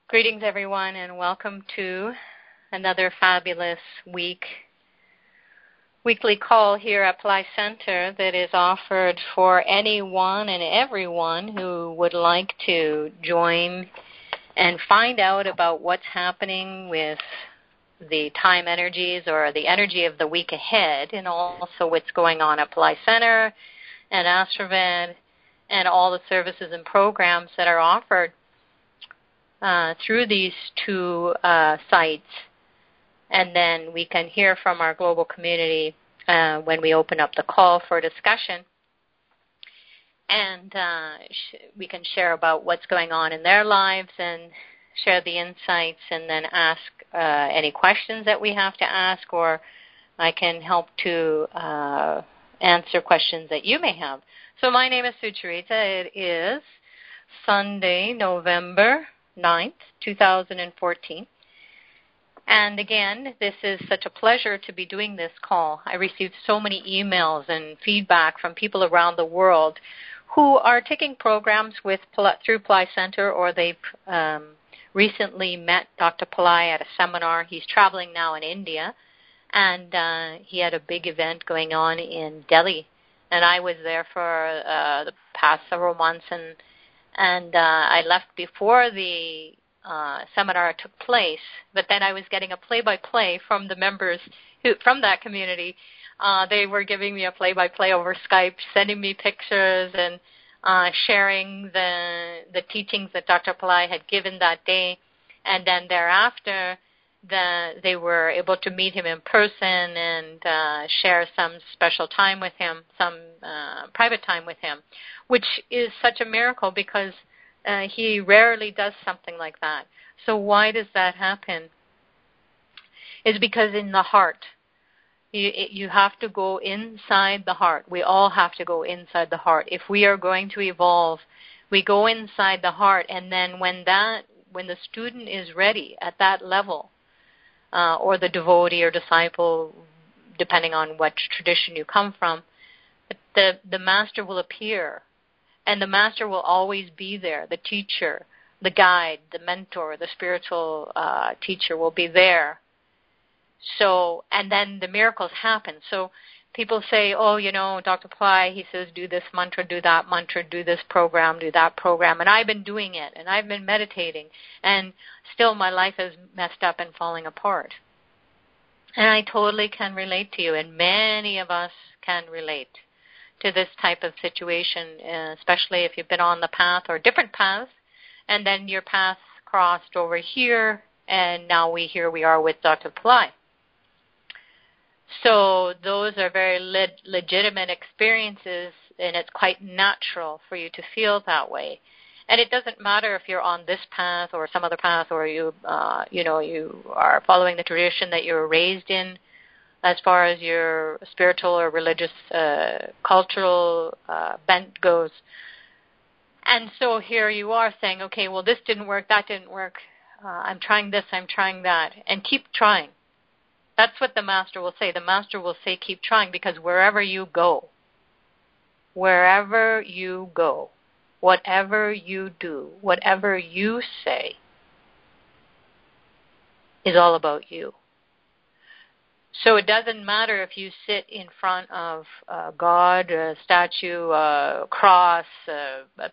Greetings, everyone, and welcome to another fabulous weekly call here at Ply Center that is offered for anyone and everyone who would like to join and find out about what's happening with the time energies or the energy of the week ahead, and also what's going on at Ply Center and Astromed and all the services and programs that are offered through these two sites. And then we can hear from our global community when we open up the call for discussion. And we can share about what's going on in their lives and share the insights, and then ask any questions that we have to ask, or I can help to answer questions that you may have. So my name is Sucharita. It is Sunday, November 9th, 2014. And again, this is such a pleasure to be doing this call. I received so many emails and feedback from people around the world who are taking programs through Ply Center, or they've recently met Dr. Ply at a seminar. He's traveling now in India, and he had a big event going on in Delhi. And I was there for the past several months, and I left before the seminar took place, but then I was getting a play-by-play from the members from that community. They were giving me a play-by-play over Skype, sending me pictures and sharing the teachings that Dr. Pillai had given that day. And then thereafter, they were able to meet him in person and share some special time with him, some private time with him, which is such a miracle because he rarely does something like that. So why does that happen? It's because in the heart, you have to go inside the heart. We all have to go inside the heart. If we are going to evolve, we go inside the heart, and then when the student is ready at that level, or the devotee or disciple, depending on what tradition you come from, the master will appear. And the master will always be there. The teacher, the guide, the mentor, the spiritual teacher will be there. So, and then the miracles happen. So people say, oh, Dr. Ply, he says, do this mantra, do that mantra, do this program, do that program. And I've been doing it, and I've been meditating. And still my life is messed up and falling apart. And I totally can relate to you, and many of us can relate to this type of situation, especially if you've been on the path or different paths, and then your path crossed over here, and now here we are with Dr. Pillai. So those are very legitimate experiences, and it's quite natural for you to feel that way. And it doesn't matter if you're on this path or some other path, or you are following the tradition that you were raised in, as far as your spiritual or religious, cultural bent goes. And so here you are saying, okay, well, this didn't work, that didn't work. I'm trying this, I'm trying that. And keep trying. That's what the master will say. The master will say, keep trying, because wherever you go, whatever you do, whatever you say, is all about you. So it doesn't matter if you sit in front of God, a statue, a cross, a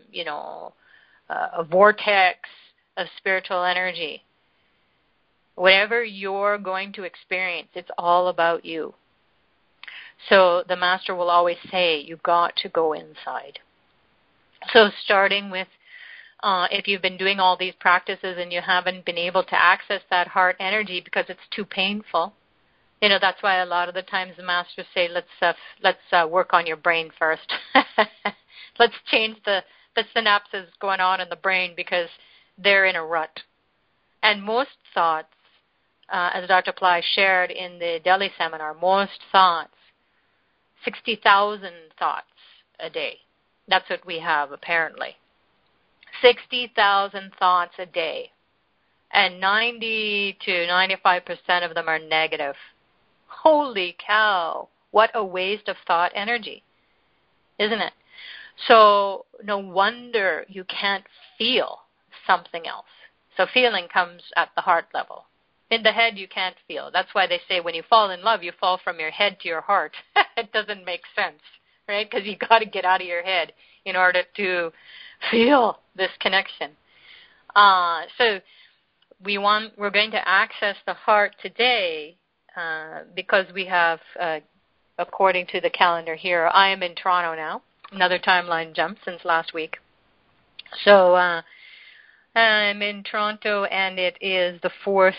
vortex of spiritual energy. Whatever you're going to experience, it's all about you. So the master will always say, you've got to go inside. So starting with, if you've been doing all these practices and you haven't been able to access that heart energy because it's too painful, that's why a lot of the times the masters say, let's work on your brain first. Let's change the synapses going on in the brain because they're in a rut. And most thoughts, as Dr. Pillai shared in the Delhi seminar, most thoughts, 60,000 thoughts a day. That's what we have apparently. 60,000 thoughts a day. And 90 to 95% of them are negative. Holy cow, what a waste of thought energy, isn't it? So no wonder you can't feel something else. So feeling comes at the heart level. In the head, you can't feel. That's why they say when you fall in love, you fall from your head to your heart. It doesn't make sense, right? Because you got to get out of your head in order to feel this connection. So we're going to access the heart today because we have, according to the calendar here, I am in Toronto now. Another timeline jump since last week. So I'm in Toronto, and it is the fourth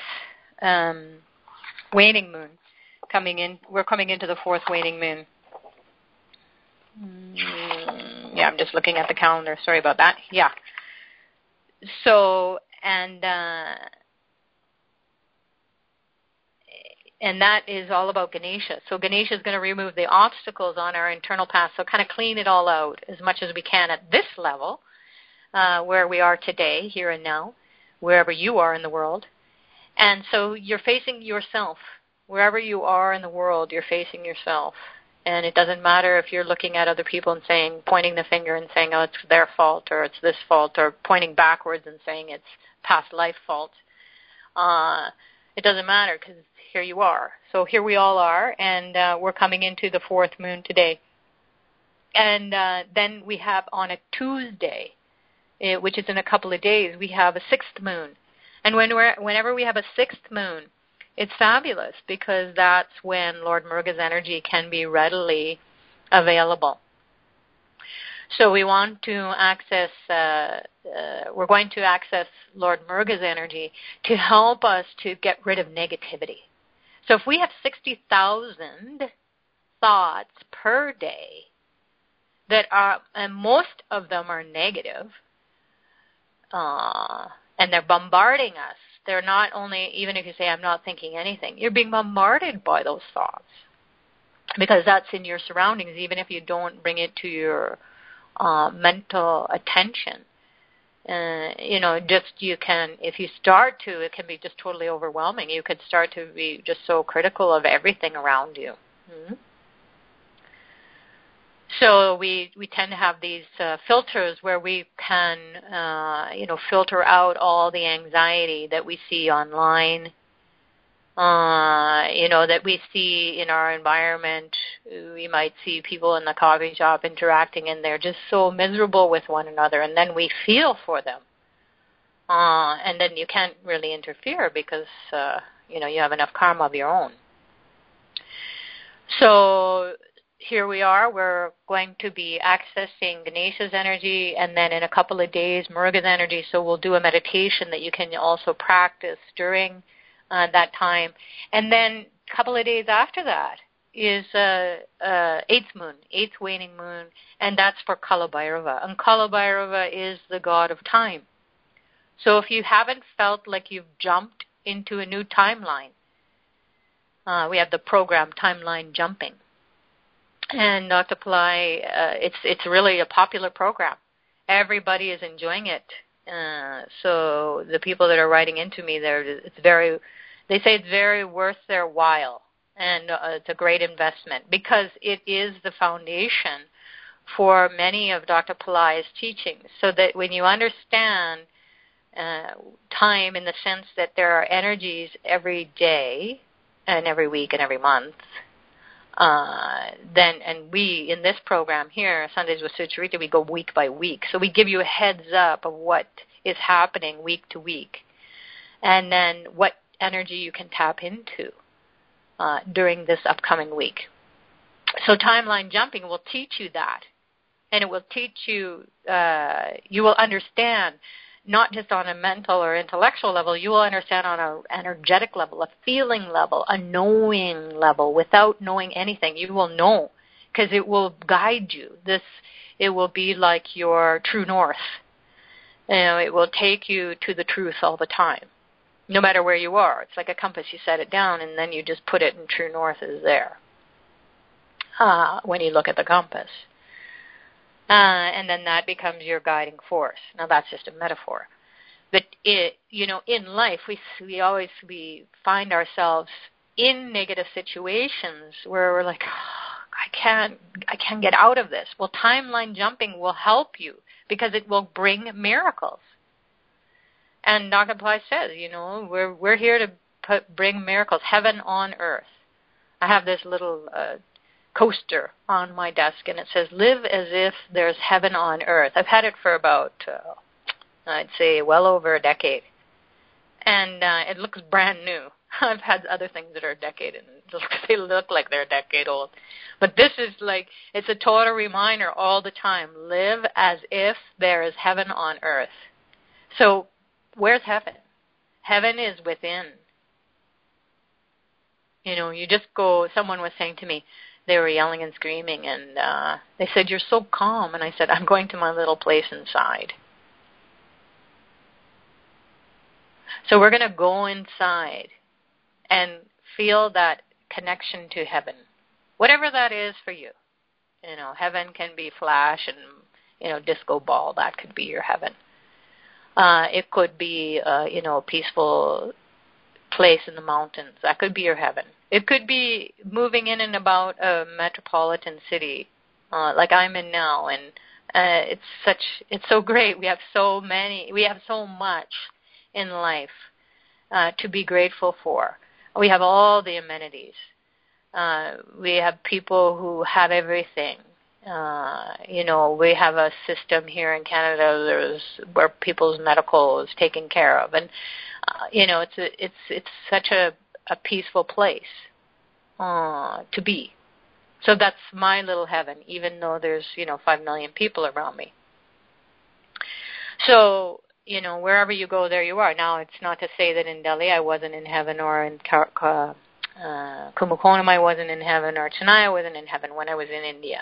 waning moon coming in. We're coming into the fourth waning moon. Yeah, I'm just looking at the calendar. Sorry about that. Yeah. So, and that is all about Ganesha. So Ganesha is going to remove the obstacles on our internal path, so kind of clean it all out as much as we can at this level, where we are today, here and now, wherever you are in the world. And so you're facing yourself. Wherever you are in the world, you're facing yourself. And it doesn't matter if you're looking at other people and pointing the finger and saying, oh, it's their fault, or it's this fault, or pointing backwards and saying it's past life fault. It doesn't matter because here you are. So here we all are, and we're coming into the fourth moon today. And then we have on a Tuesday, which is in a couple of days, we have a sixth moon. And whenever we have a sixth moon, it's fabulous because that's when Lord Muruga's energy can be readily available. So we want to access, we're going to access Lord Muruga's energy to help us to get rid of negativity. So if we have 60,000 thoughts per day that are, and most of them are negative, and they're bombarding us. They're not only, even if you say, I'm not thinking anything, you're being bombarded by those thoughts because that's in your surroundings, even if you don't bring it to your mental attention. You can, if you start to, it can be just totally overwhelming. You could start to be just so critical of everything around you. Mm-hmm. So we tend to have these filters where we can, filter out all the anxiety that we see online, that we see in our environment. We might see people in the coffee shop interacting, and they're just so miserable with one another, and then we feel for them. And then you can't really interfere because, you have enough karma of your own. So here we are. We're going to be accessing Ganesha's energy, and then in a couple of days, Muruga's energy. So we'll do a meditation that you can also practice during that time. And then a couple of days after that is eighth waning moon, and that's for Kalabhairava. And Kalabhairava is the god of time. So if you haven't felt like you've jumped into a new timeline, we have the program Timeline Jumping. And Dr. Pillai, it's really a popular program. Everybody is enjoying it. So the people that are writing into me, they say it's very worth their while, and it's a great investment because it is the foundation for many of Dr. Pillai's teachings. So that when you understand time in the sense that there are energies every day and every week and every month, and we, in this program here, Sundays with Sucharita, we go week by week. So we give you a heads up of what is happening week to week, and then what energy you can tap into during this upcoming week. So Timeline Jumping will teach you that, and it will teach you, you will understand not just on a mental or intellectual level, you will understand on an energetic level, a feeling level, a knowing level, without knowing anything. You will know because it will guide you. It will be like your true north. It will take you to the truth all the time, no matter where you are. It's like a compass. You set it down, and then you just put it, and true north is there when you look at the compass. And then that becomes your guiding force. Now, that's just a metaphor. But, in life, we find ourselves in negative situations where we're like, I can't get out of this. Well, Timeline Jumping will help you because it will bring miracles. And Dr. Bly says, we're here to bring miracles, heaven on earth. I have this little coaster on my desk, and it says, live as if there's heaven on earth. I've had it for about, I'd say, well over a decade. And it looks brand new. I've had other things that are a decade, and they look like they're a decade old. But this is like, it's a total reminder all the time. Live as if there is heaven on earth. So where's heaven? Heaven is within. You just go, someone was saying to me, they were yelling and screaming, and they said, you're so calm. And I said, I'm going to my little place inside. So we're going to go inside and feel that connection to heaven, whatever that is for you. Heaven can be flash and, disco ball. That could be your heaven. It could be, a peaceful place in the mountains. That could be your heaven. It could be moving in and about a metropolitan city like I'm in now. And it's so great. We have so much in life to be grateful for. We have all the amenities. We have people who have everything. We have a system here in Canada where people's medical is taken care of, and it's such a peaceful place to be. So that's my little heaven, even though there's 5 million people around me. So wherever you go, there you are. Now, it's not to say that in Delhi I wasn't in heaven, or in Kumbakonam I wasn't in heaven, or Chennai I wasn't in heaven when I was in India.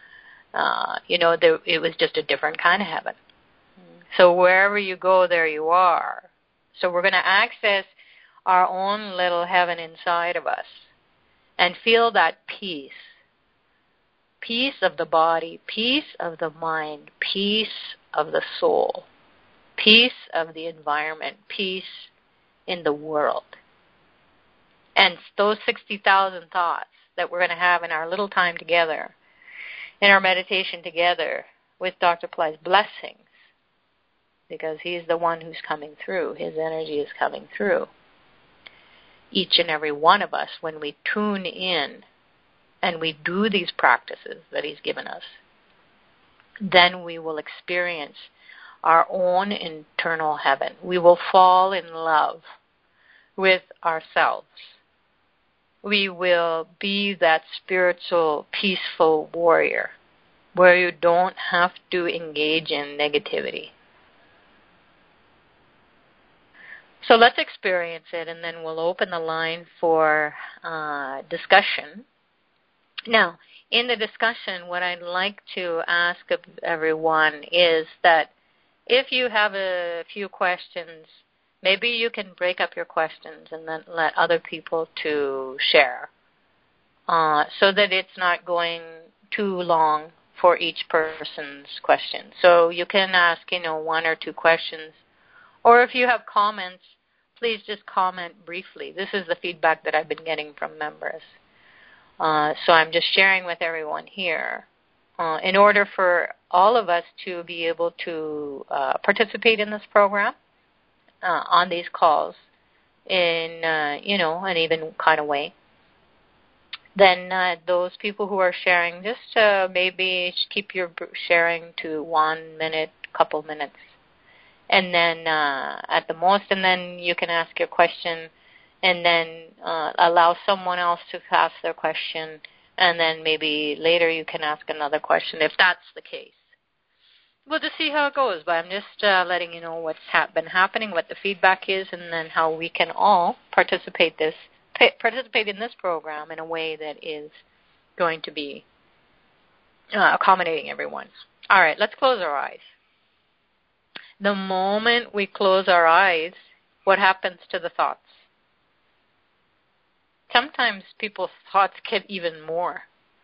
It was just a different kind of heaven. So wherever you go, there you are. So we're going to access our own little heaven inside of us and feel that peace. Peace of the body, peace of the mind, peace of the soul, peace of the environment, peace in the world. And those 60,000 thoughts that we're going to have in our little time together, in our meditation together with Dr. Bly's blessings, because he's the one who's coming through. His energy is coming through. Each and every one of us, when we tune in and we do these practices that he's given us, then we will experience our own internal heaven. We will fall in love with ourselves. We will be that spiritual, peaceful warrior where you don't have to engage in negativity. So let's experience it, and then we'll open the line for discussion. Now, in the discussion, what I'd like to ask of everyone is that if you have a few questions, maybe you can break up your questions and then let other people to share so that it's not going too long for each person's question. So you can ask, 1 or 2 questions. Or if you have comments, please just comment briefly. This is the feedback that I've been getting from members. So I'm just sharing with everyone here. In order for all of us to be able to participate in this program, on these calls in, an even kind of way, then those people who are sharing, just maybe keep your sharing to 1 minute, couple minutes, and then at the most, and then you can ask your question, and then allow someone else to ask their question, and then maybe later you can ask another question if that's the case. We'll just see how it goes, but I'm just letting you know what's been happening, what the feedback is, and then how we can all participate in this program in a way that is going to be accommodating everyone. All right, let's close our eyes. The moment we close our eyes, what happens to the thoughts? Sometimes people's thoughts get even more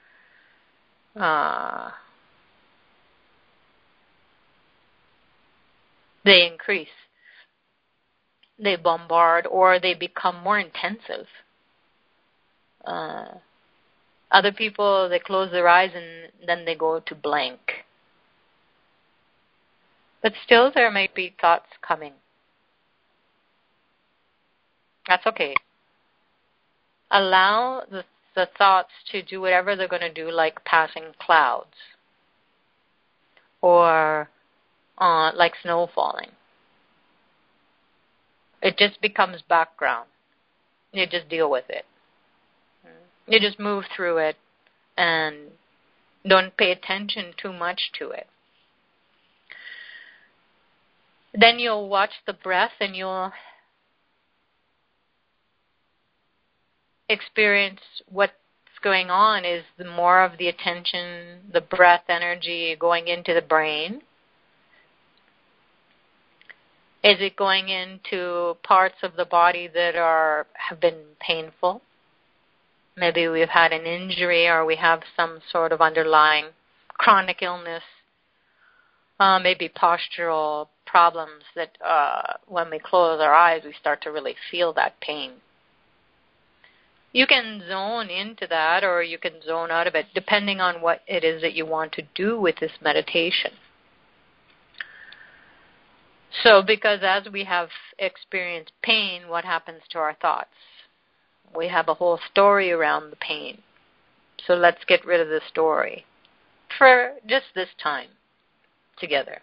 they increase, they bombard, or they become more intensive. Other people, they close their eyes and then they go to blank. But still there may be thoughts coming. That's okay. Allow the thoughts to do whatever they're going to do, like passing clouds or like snow falling. It just becomes background. You just deal with it. You just move through it and don't pay attention too much to it. Then you'll watch the breath and you'll experience what's going on is the more of the attention, the breath energy going into the brain. Is it going into parts of the body that have been painful? Maybe we've had an injury or we have some sort of underlying chronic illness, maybe postural problems that when we close our eyes, we start to really feel that pain. You can zone into that or you can zone out of it, depending on what it is that you want to do with this meditation. So, because as we have experienced pain, what happens to our thoughts? We have a whole story around the pain. So let's get rid of the story for just this time together.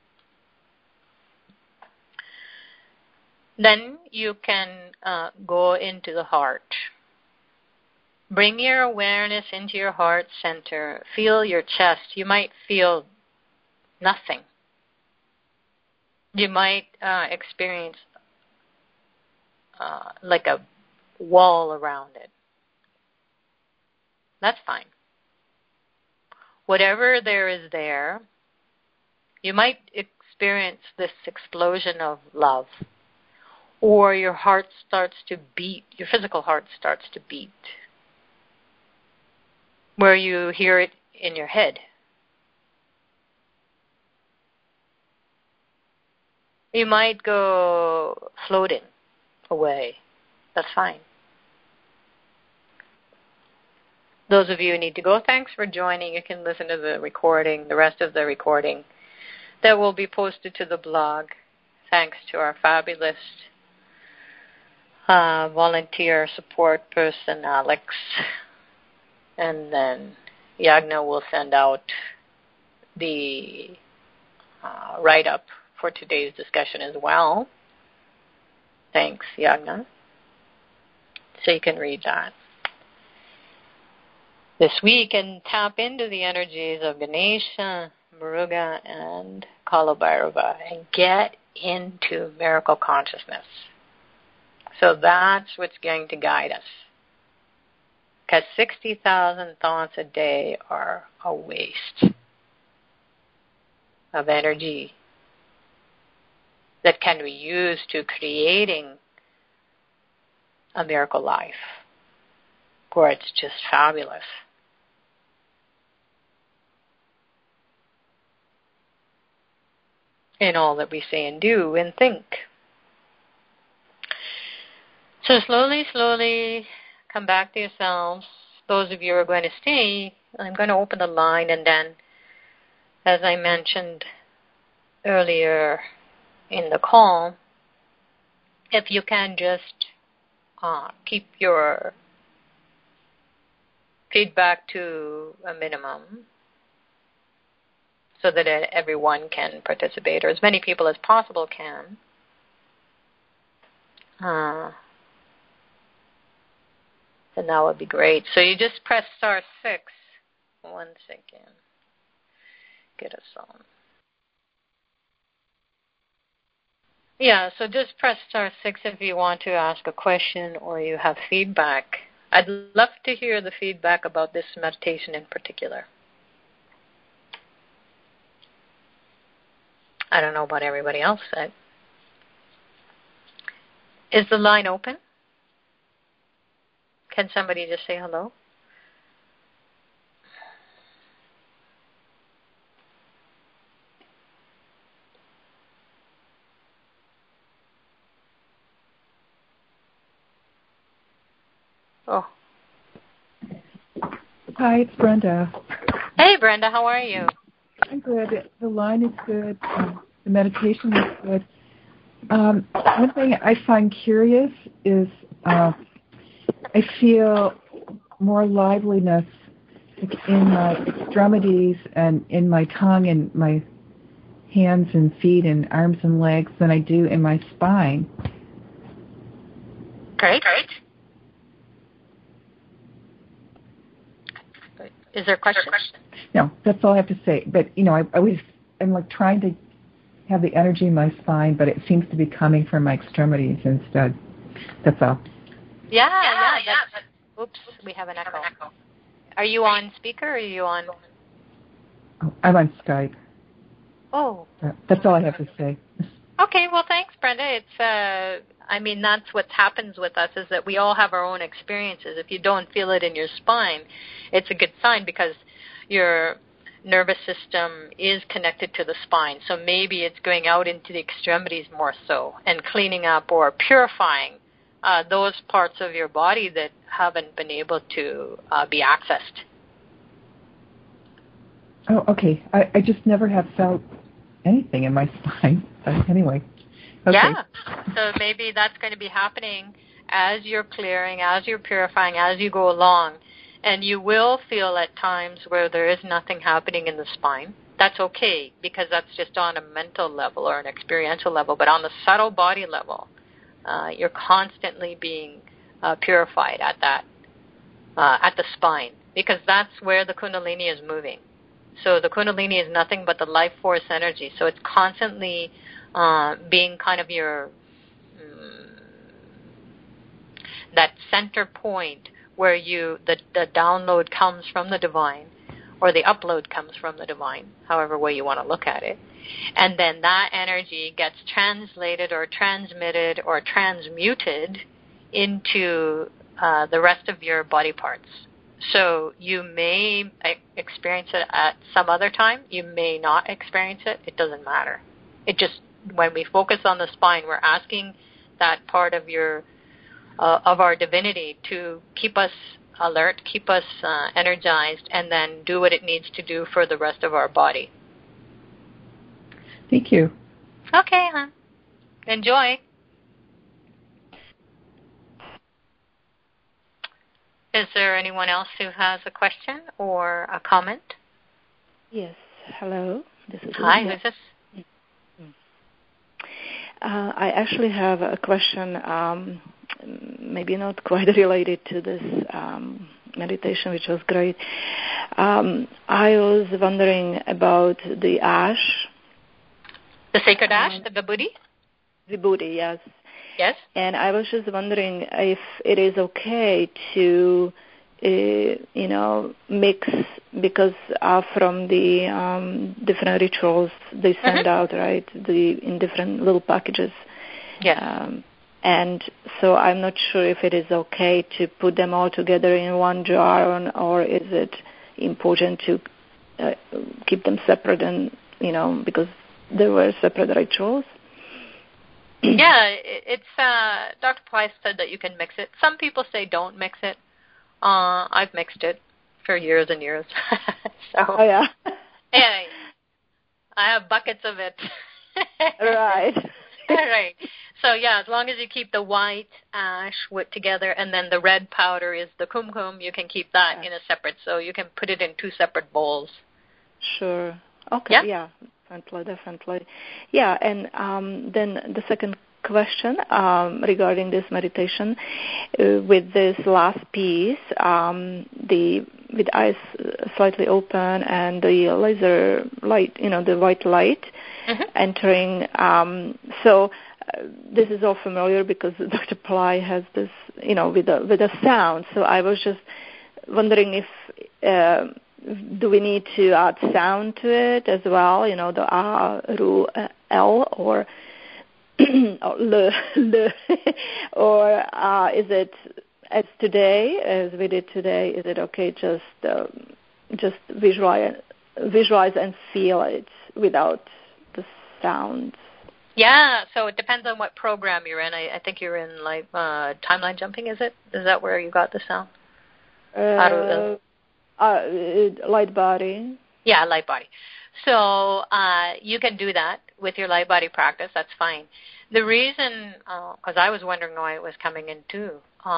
Then you can go into the heart. Bring your awareness into your heart center. Feel your chest. You might feel nothing. You might experience like a wall around it. That's fine. Whatever there is there, you might experience this explosion of love. Or your heart starts to beat, your physical heart starts to beat. Where you hear it in your head. You might go floating away. That's fine. Those of you who need to go, thanks for joining. You can listen to the recording, the rest of the recording that will be posted to the blog. Thanks to our fabulous volunteer support person, Alex. And then Yagna will send out the write-up for today's discussion as well. Thanks, Yagna. So you can read that. This week and tap into the energies of Ganesha, Muruga, and Kalabhairava and get into miracle consciousness. So that's what's going to guide us. Because 60,000 thoughts a day are a waste of energy that can be used to creating a miracle life where it's just fabulous. In all that we say and do and think. So slowly, slowly come back to yourselves. Those of you who are going to stay, I'm going to open the line, and then, as I mentioned earlier in the call, if you can just keep your feedback to a minimum so that everyone can participate, or as many people as possible can. And that would be great. So you just press *6. 1 second. Get us on. Yeah, so just press *6 if you want to ask a question or you have feedback. I'd love to hear the feedback about this meditation in particular. I don't know about everybody else. Is the line open? Can somebody just say hello? Oh. Hi, it's Brenda. Hey, Brenda, how are you? I'm good. The line is good. The meditation is good. One thing I find curious is I feel more liveliness in my extremities and in my tongue and my hands and feet and arms and legs than I do in my spine. Great. Is there a question? No, that's all I have to say. But, I'm like trying to have the energy in my spine, but it seems to be coming from my extremities instead. That's all. Yeah. Oops, we have an echo. Are you on speaker or are you on? Oh, I'm on Skype. Oh. That's all I have to say. Okay, well, thanks, Brenda. It's, that's what happens with us is that we all have our own experiences. If you don't feel it in your spine, it's a good sign because your nervous system is connected to the spine. So maybe it's going out into the extremities more so and cleaning up or purifying those parts of your body that haven't been able to be accessed. Oh, okay. I just never have felt anything in my spine. But anyway. Okay. Yeah. So maybe that's going to be happening as you're clearing, as you're purifying, as you go along. And you will feel at times where there is nothing happening in the spine. That's okay because that's just on a mental level or an experiential level. But on the subtle body level, you're constantly being purified at the spine because that's where the Kundalini is moving. So the Kundalini is nothing but the life force energy. So it's constantly being kind of your that center point where the download comes from the divine or the upload comes from the divine, however way you want to look at it. And then that energy gets translated or transmitted or transmuted into the rest of your body parts. So you may experience it at some other time. You may not experience it. It doesn't matter. It just, when we focus on the spine, we're asking that part of our divinity to keep us alert, keep us energized, and then do what it needs to do for the rest of our body. Thank you. Okay, hon. Enjoy. Is there anyone else who has a question or a comment? Yes. Hello. This is Hi, Linda. who's this? I actually have a question, maybe not quite related to this meditation, which was great. I was wondering about the ash. The sacred ash, the vibhuti? Vibhuti, yes. Yes. And I was just wondering if it is okay to, mix, because from the different rituals they send out, right, in different little packages. Yeah. And so I'm not sure if it is okay to put them all together in one jar, or is it important to keep them separate, and because there were separate rituals. Yeah, it's Dr. Price said that you can mix it. Some people say don't mix it. I've mixed it for years and years. So, oh yeah. Anyway, I have buckets of it. Right. Right. So yeah, as long as you keep the white ash together, and then the red powder is the kumkum, you can keep that in a separate. So you can put it in two separate bowls. Sure. Okay. Yeah. Definitely. Yeah, and then the second question regarding this meditation, with this last piece, with eyes slightly open and the laser light, the white light entering. So this is all familiar because Dr. Pillai has this, with a sound. So I was just wondering if. Do we need to add sound to it as well? The A, Ru, L, or Le, or is it as we did today? Is it okay just visualize and feel it without the sound? Yeah, so it depends on what program you're in. I think you're in timeline jumping. Is it? Is that where you got the sound? Light body. Yeah, light body. So you can do that with your light body practice. That's fine. The reason, because I was wondering why it was coming in too,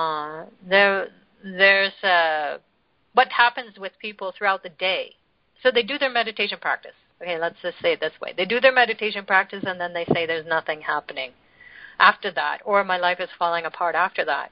there's what happens with people throughout the day. So they do their meditation practice. Okay, let's just say it this way. They do their meditation practice and then they say there's nothing happening after that, or my life is falling apart after that.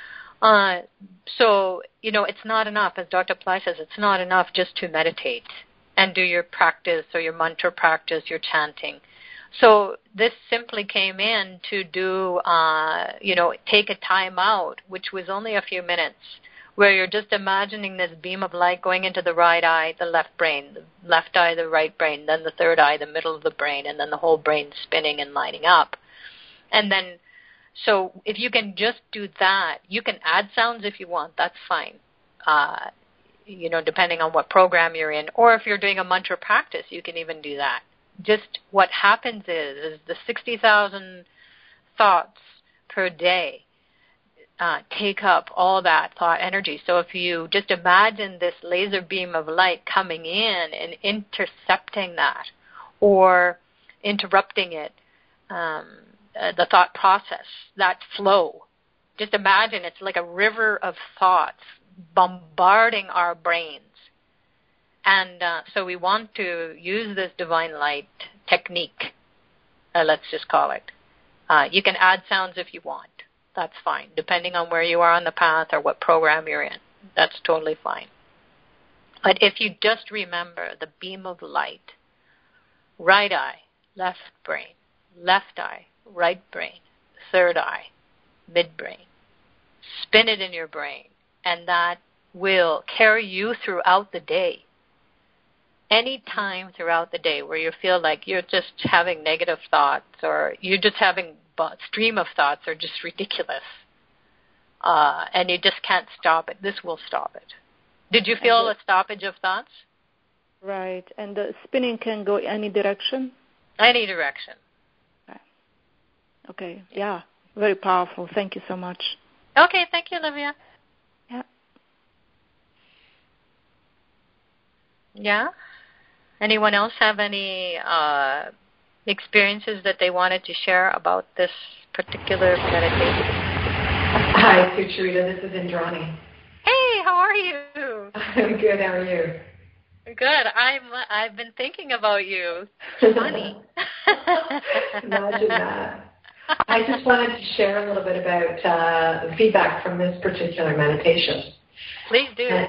So, it's not enough. As Dr. Pillai says, it's not enough just to meditate and do your practice or your mantra practice, your chanting. So this simply came in to do, take a time out, which was only a few minutes, where you're just imagining this beam of light going into the right eye, the left brain, the left eye, the right brain, then the third eye, the middle of the brain, and then the whole brain spinning and lining up. And then, so if you can just do that, you can add sounds if you want, that's fine, depending on what program you're in. Or if you're doing a mantra practice, you can even do that. Just what happens is the 60,000 thoughts per day take up all that thought energy. So if you just imagine this laser beam of light coming in and intercepting that or interrupting it, the thought process, that flow, just imagine it's like a river of thoughts bombarding our brains. And so we want to use this divine light technique, let's just call it. You can add sounds if you want. That's fine, depending on where you are on the path or what program you're in. That's totally fine. But if you just remember the beam of light, right eye, left brain, left eye, right brain, third eye, midbrain, spin it in your brain, and that will carry you throughout the day. Any time throughout the day where you feel like you're just having negative thoughts or you're just having a stream of thoughts are just ridiculous, and you just can't stop it, this will stop it. Did you feel a stoppage of thoughts? Right. And the spinning can go any direction? Any direction. Right. Okay. Yeah. Very powerful. Thank you so much. Okay. Thank you, Olivia. Yeah. Yeah? Anyone else have any experiences that they wanted to share about this particular meditation? Hi, Sucharita. This is Indrani. Hey, how are you? I'm good. How are you? Good. I've been thinking about you. Funny. Imagine that. I just wanted to share a little bit about feedback from this particular meditation. Please do.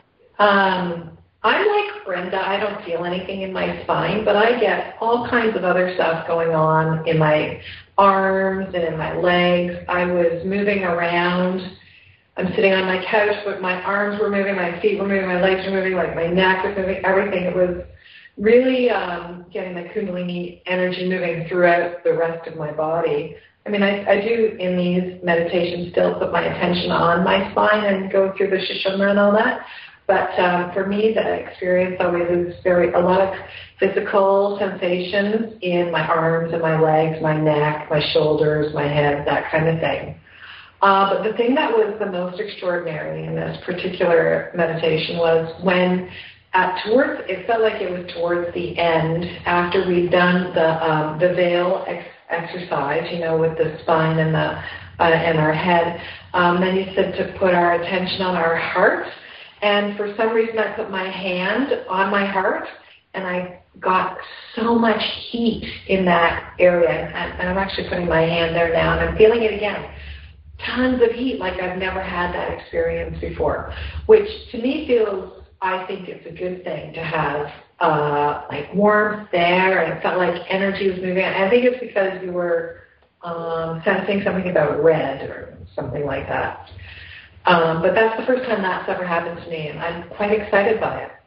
I'm like Brenda. I don't feel anything in my spine, but I get all kinds of other stuff going on in my arms and in my legs. I was moving around. I'm sitting on my couch, but my arms were moving, my feet were moving, my legs were moving, like my neck was moving, everything. It was really getting the Kundalini energy moving throughout the rest of my body. I mean, I do in these meditations still put my attention on my spine and go through the Sushumna and all that. But for me, the experience always is a lot of physical sensations in my arms and my legs, my neck, my shoulders, my head, that kind of thing. But the thing that was the most extraordinary in this particular meditation was when it felt like it was towards the end, after we'd done the veil exercise, with the spine and our head, then you said to put our attention on our heart. And for some reason, I put my hand on my heart, and I got so much heat in that area. And I'm actually putting my hand there now, and I'm feeling it again. Tons of heat, like I've never had that experience before, which to me feels, I think it's a good thing to have, like warmth there, and it felt like energy was moving. I think it's because you were sensing something about red or something like that. But that's the first time that's ever happened to me, and I'm quite excited by it.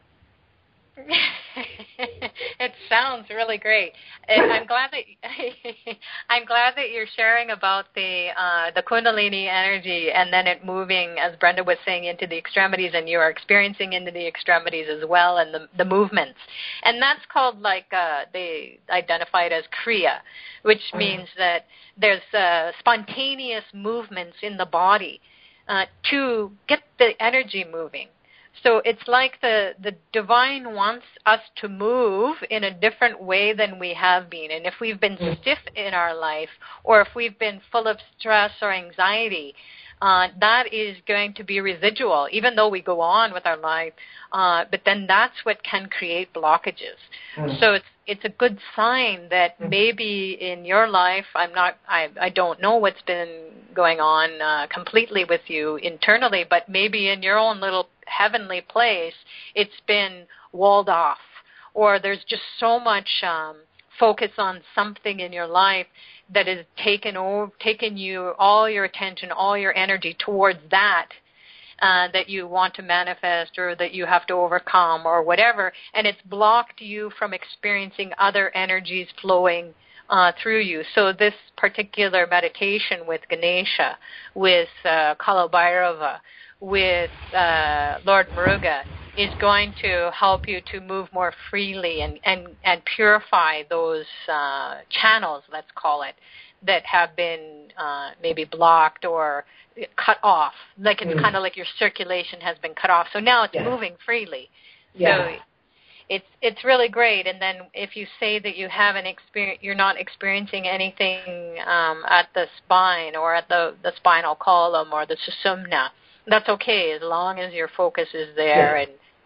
It sounds really great. I'm glad that you're sharing about the Kundalini energy and then it moving, as Brenda was saying, into the extremities, and you are experiencing into the extremities as well, and the movements. And that's called, they identify it as Kriya, which means that there's spontaneous movements in the body to get the energy moving. So it's like the divine wants us to move in a different way than we have been. And if we've been stiff in our life, or if we've been full of stress or anxiety, that is going to be residual, even though we go on with our life. But then that's what can create blockages. So it's a good sign that maybe in your life, I don't know what's been going on completely with you internally, but maybe in your own little heavenly place, it's been walled off, or there's just so much focus on something in your life that has taken you all your attention, all your energy towards that you want to manifest, or that you have to overcome, or whatever, and it's blocked you from experiencing other energies flowing through you. So this particular meditation with Ganesha, with Kalabhairava, with Lord Muruga is going to help you to move more freely and purify those channels, let's call it, that have been maybe blocked or cut off. Like it's kind of like your circulation has been cut off. So now it's moving freely. So it's really great. And then if you say that you haven't you're not experiencing anything at the spine or at the spinal column or the sushumna, that's okay as long as your focus is there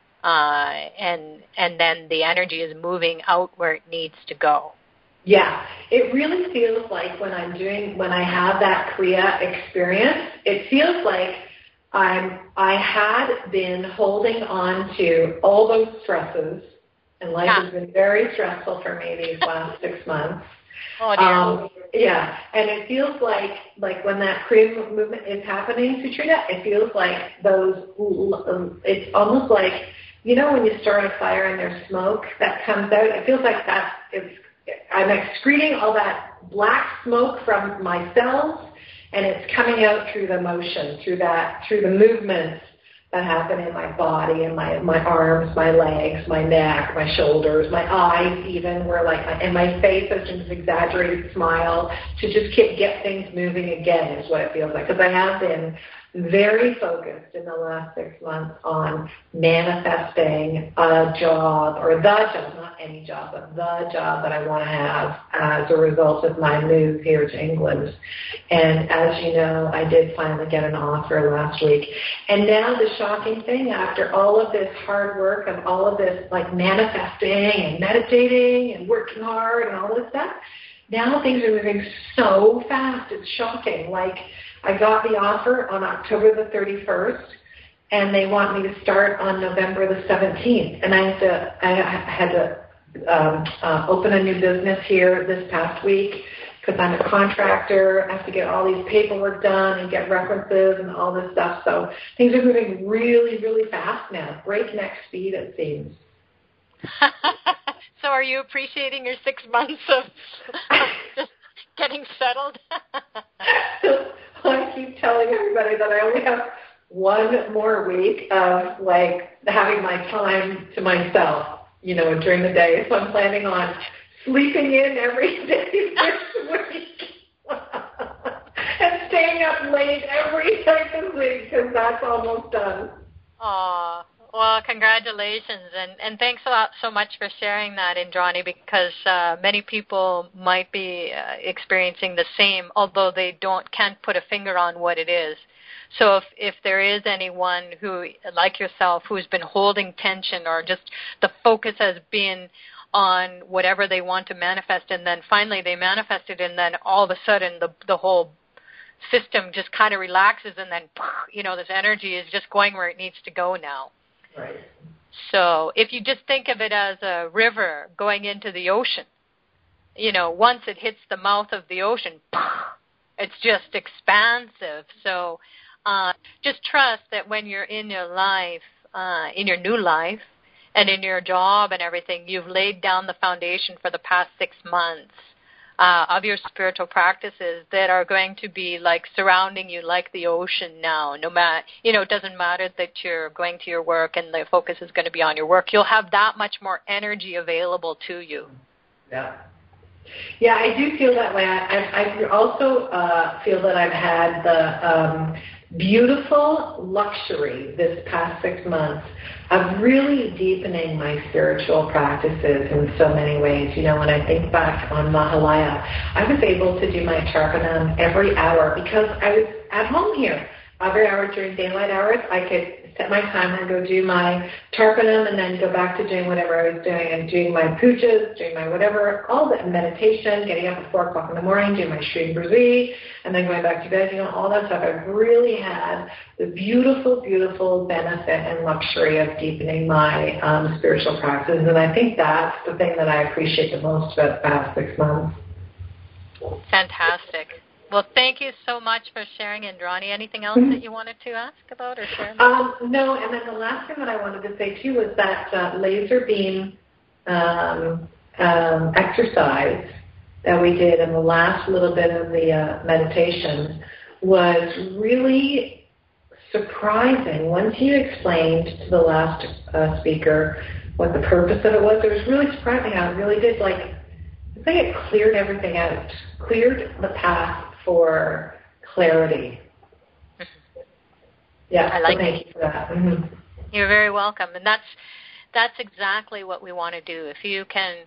and then the energy is moving out where it needs to go. Yeah, it really feels like when I have that Kriya experience, it feels like I had been holding on to all those stresses, and life has been very stressful for me these last 6 months. Oh, dear. And it feels like when that Kriya movement is happening, Sutrina, it feels like it's almost like, when you start a fire and there's smoke that comes out, it feels like I'm excreting all that black smoke from my cells, and it's coming out through the motion, through the movements that happen in my body and my arms, my legs, my neck, my shoulders, my eyes even, and my face has this exaggerated smile to just get things moving again is what it feels like. Because I have been very focused in the last 6 months on manifesting a job, or the job, not any job, but the job that I want to have as a result of my move here to England. And as you know, I did finally get an offer last week. And now the shocking thing, after all of this hard work of all of this manifesting and meditating and working hard and all this stuff, now things are moving so fast. It's shocking. I got the offer on October the 31st, and they want me to start on November the 17th. And I had to open a new business here this past week because I'm a contractor. I have to get all these paperwork done and get references and all this stuff. So things are moving really, really fast now. Breakneck speed, it seems. So are you appreciating your 6 months of just getting settled? I keep telling everybody that I only have one more week of having my time to myself, during the day. So I'm planning on sleeping in every day this week and staying up late every night this week because that's almost done. Aw. Well, congratulations, and thanks a lot so much for sharing that, Indrani, because many people might be experiencing the same, although they can't put a finger on what it is. So if there is anyone who, like yourself, who's been holding tension, or just the focus has been on whatever they want to manifest, and then finally they manifest it, and then all of a sudden the whole system just kind of relaxes, and then this energy is just going where it needs to go now. Right. So if you just think of it as a river going into the ocean, once it hits the mouth of the ocean, it's just expansive. So just trust that when you're in your life, in your new life, and in your job and everything, you've laid down the foundation for the past 6 months of your spiritual practices that are going to be surrounding you like the ocean now. No matter, it doesn't matter that you're going to your work and the focus is going to be on your work. You'll have that much more energy available to you. Yeah, I do feel that way. I also feel that I've had beautiful luxury this past 6 months of really deepening my spiritual practices in so many ways. You know, when I think back on Mahalaya, I was able to do my Tarpanam every hour because I was at home here. Every hour during daylight hours, I could set my timer and go do my Tarpanam and then go back to doing whatever I was doing and doing my pujas, doing my whatever, all the meditation, getting up at 4 o'clock in the morning, doing my Shri Brzi, and then going back to bed, you know, all that stuff. I've really had the beautiful, beautiful benefit and luxury of deepening my spiritual practices. And I think that's the thing that I appreciate the most about the past 6 months. Fantastic. Well, thank you so much for sharing, Indrani. Anything else that you wanted to ask about or share? No, and then the last thing that I wanted to say, too, was that laser beam exercise that we did in the last little bit of the meditation was really surprising. Once you explained to the last speaker what the purpose of it was really surprising how it really did, I think it cleared everything out, cleared the path for clarity. Yeah, I like thank you for that. Mm-hmm. You're very welcome, and that's exactly what we want to do. If you can,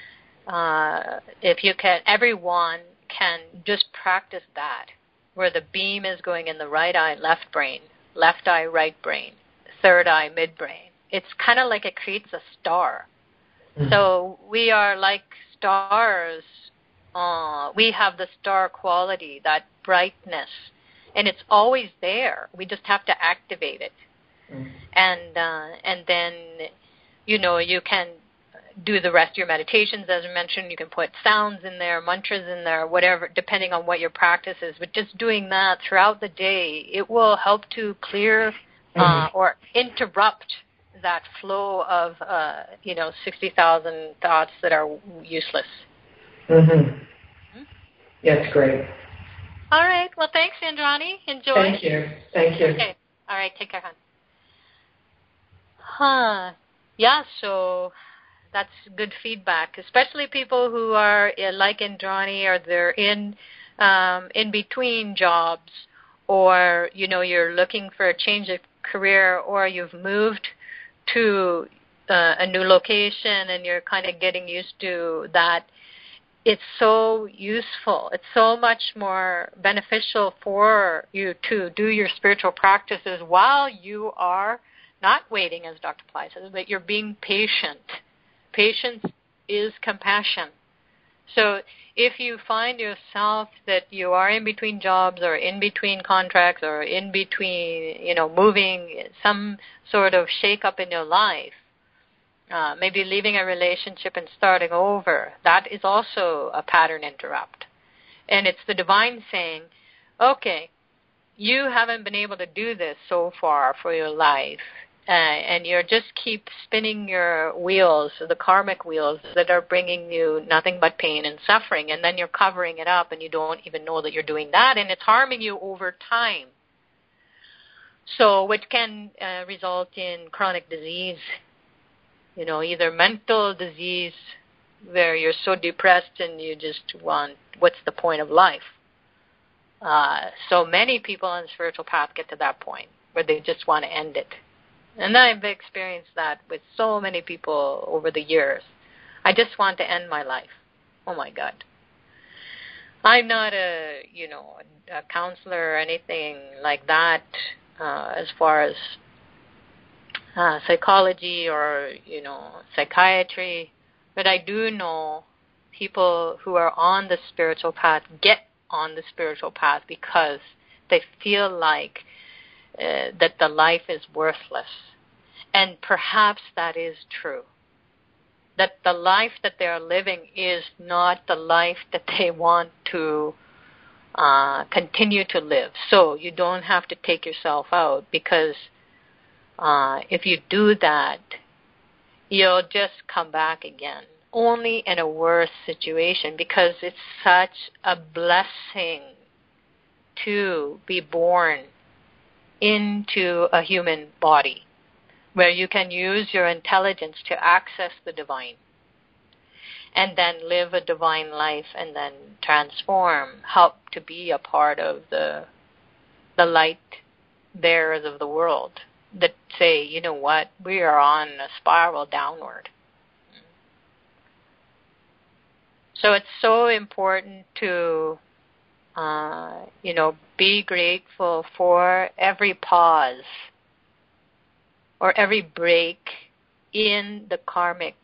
everyone can just practice that, where the beam is going in the right eye, left brain, left eye, right brain, third eye, midbrain. It's kind of like it creates a star. Mm-hmm. So we are like stars. We have the star quality, that brightness, and it's always there. We just have to activate it. Mm. And then, you know, you can do the rest of your meditations, as I mentioned. You can put sounds in there, mantras in there, whatever, depending on what your practice is. But just doing that throughout the day, it will help to clear or interrupt that flow of, 60,000 thoughts that are useless. Mm-hmm. Yeah, it's great. All right. Well, thanks, Indrani. Enjoy. Thank you. Thank you. Okay. All right. Take care, hon. Yeah, so that's good feedback, especially people who are like Indrani, or they're in between jobs, or, you know, you're looking for a change of career, or you've moved to a new location and you're kind of getting used to that. It's so useful. It's so much more beneficial for you to do your spiritual practices while you are not waiting, as Dr. Pillai says, but you're being patient. Patience is compassion. So if you find yourself that you are in between jobs or in between contracts or in between, you know, moving, some sort of shake-up in your life, maybe leaving a relationship and starting over, that is also a pattern interrupt. And it's the divine saying, okay, you haven't been able to do this so far for your life, and you just keep spinning your wheels, the karmic wheels that are bringing you nothing but pain and suffering, and then you're covering it up and you don't even know that you're doing that, and it's harming you over time. So which can result in chronic disease, you know, either mental disease where you're so depressed and you just want, what's the point of life? So many people on the spiritual path get to that point where they just want to end it. And I've experienced that with so many people over the years. I just want to end my life. Oh my God. I'm not a counselor or anything like that as far as psychology or, psychiatry, but I do know people who are on the spiritual path get on the spiritual path because they feel like that the life is worthless. And perhaps that is true. That the life that they are living is not the life that they want to continue to live. So you don't have to take yourself out, because if you do that, you'll just come back again, only in a worse situation, because it's such a blessing to be born into a human body where you can use your intelligence to access the divine and then live a divine life and then transform, help to be a part of the light bearers of the world that say, you know what, we are on a spiral downward. So it's so important to, be grateful for every pause or every break in the karmic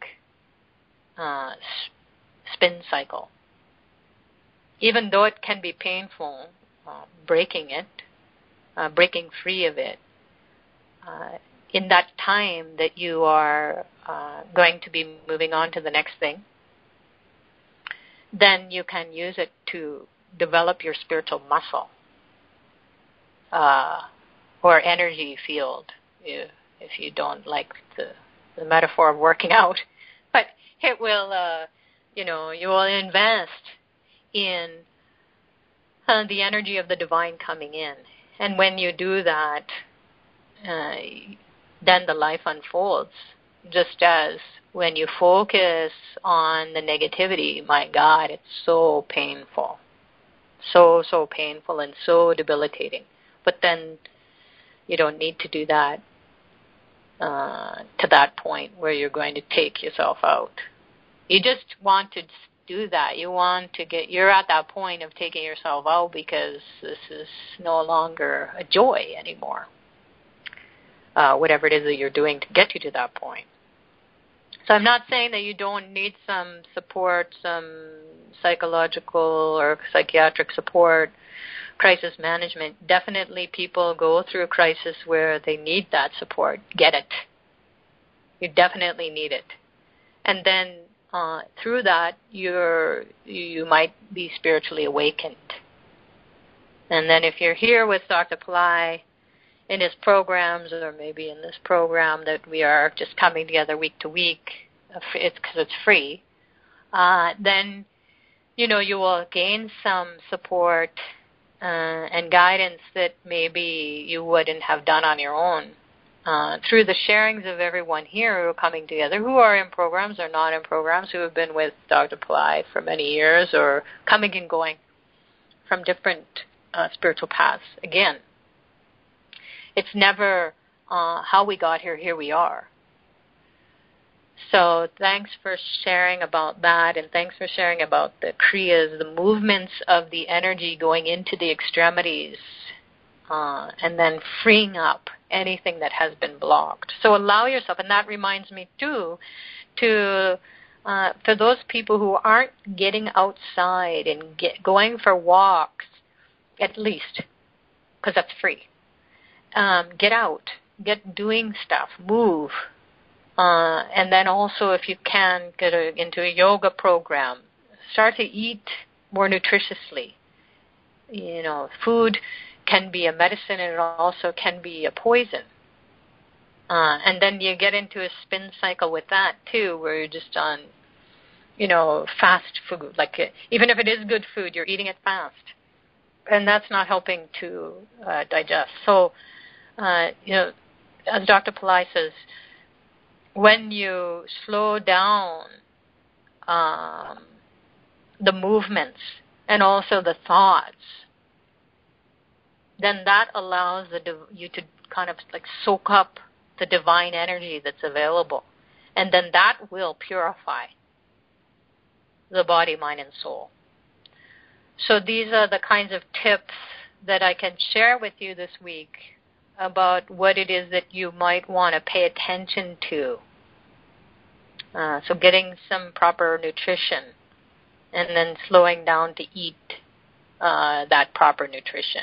spin cycle. Even though it can be painful, breaking free of it, in that time that you are going to be moving on to the next thing, then you can use it to develop your spiritual muscle or energy field, if you don't like the metaphor of working out. But it will, you will invest in the energy of the divine coming in. And when you do that, then the life unfolds. Just as when you focus on the negativity, my God, it's so painful. So painful and so debilitating. But then you don't need to do that to that point where you're going to take yourself out. You just want to do that. You're at that point of taking yourself out because this is no longer a joy anymore. Whatever it is that you're doing to get you to that point. So I'm not saying that you don't need some support, some psychological or psychiatric support, crisis management. Definitely people go through a crisis where they need that support. Get it. You definitely need it. And then through that, you might be spiritually awakened. And then if you're here with Dr. Pillai in his programs, or maybe in this program that we are just coming together week to week, it's because it's free, then, you will gain some support and guidance that maybe you wouldn't have done on your own. Through the sharings of everyone here who are coming together, who are in programs or not in programs, who have been with Dr. Pillai for many years or coming and going from different spiritual paths. Again, it's never how we got here, here we are. So thanks for sharing about that, and thanks for sharing about the Kriyas, the movements of the energy going into the extremities, and then freeing up anything that has been blocked. So allow yourself, and that reminds me too, for those people who aren't getting outside and going for walks, at least, because that's free. Get out, get doing stuff, move. And then also, if you can, get into a yoga program. Start to eat more nutritiously. Food can be a medicine, and it also can be a poison. And then you get into a spin cycle with that too, where you're just on, fast food. Like even if it is good food, you're eating it fast, and that's not helping to digest. So, as Dr. Pillai says, when you slow down the movements and also the thoughts, then that allows you to kind of like soak up the divine energy that's available. And then that will purify the body, mind, and soul. So these are the kinds of tips that I can share with you this week about what it is that you might want to pay attention to. So getting some proper nutrition and then slowing down to eat that proper nutrition.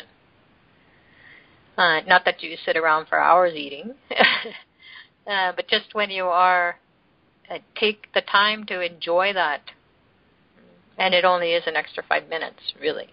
Not that you sit around for hours eating, but just when you are, take the time to enjoy that. And it only is an extra 5 minutes, really.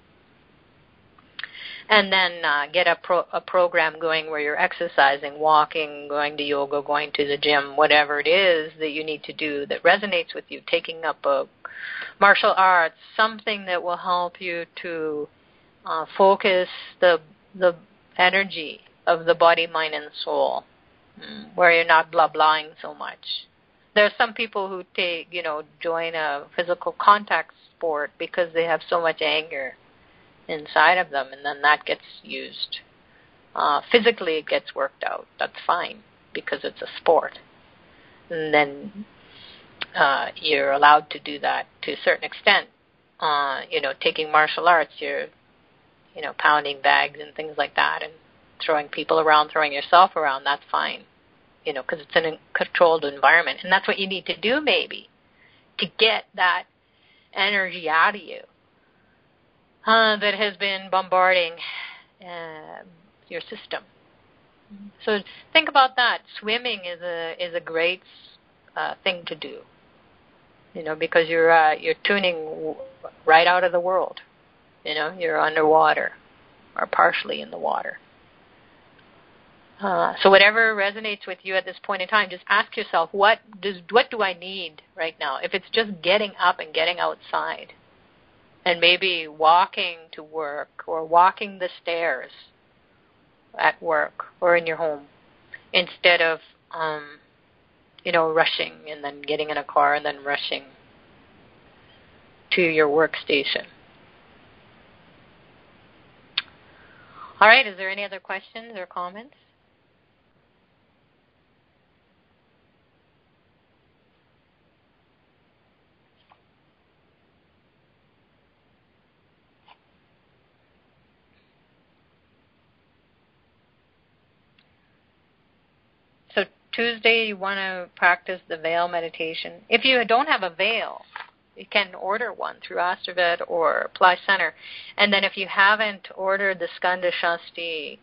And then get a program going where you're exercising, walking, going to yoga, going to the gym, whatever it is that you need to do that resonates with you, taking up a martial arts, something that will help you to focus the energy of the body, mind, and soul, where you're not blah-blahing so much. There are some people who join a physical contact sport because they have so much anger inside of them, and then that gets used physically it gets worked out, that's fine because it's a sport. And then you're allowed to do that to a certain extent. Taking martial arts, you're, pounding bags and things like that and throwing people around, throwing yourself around, that's fine, because it's in a controlled environment. And that's what you need to do maybe to get that energy out of you that has been bombarding your system. So think about that. Swimming is a great thing to do, because you're tuning right out of the world. You're underwater or partially in the water. So whatever resonates with you at this point in time, just ask yourself, what do I need right now? If it's just getting up and getting outside and maybe walking to work or walking the stairs at work or in your home instead of, rushing and then getting in a car and then rushing to your workstation. All right, is there any other questions or comments? So Tuesday, you want to practice the veil meditation. If you don't have a veil, you can order one through Astrovet or Apply Center. And then if you haven't ordered the Skanda Shasti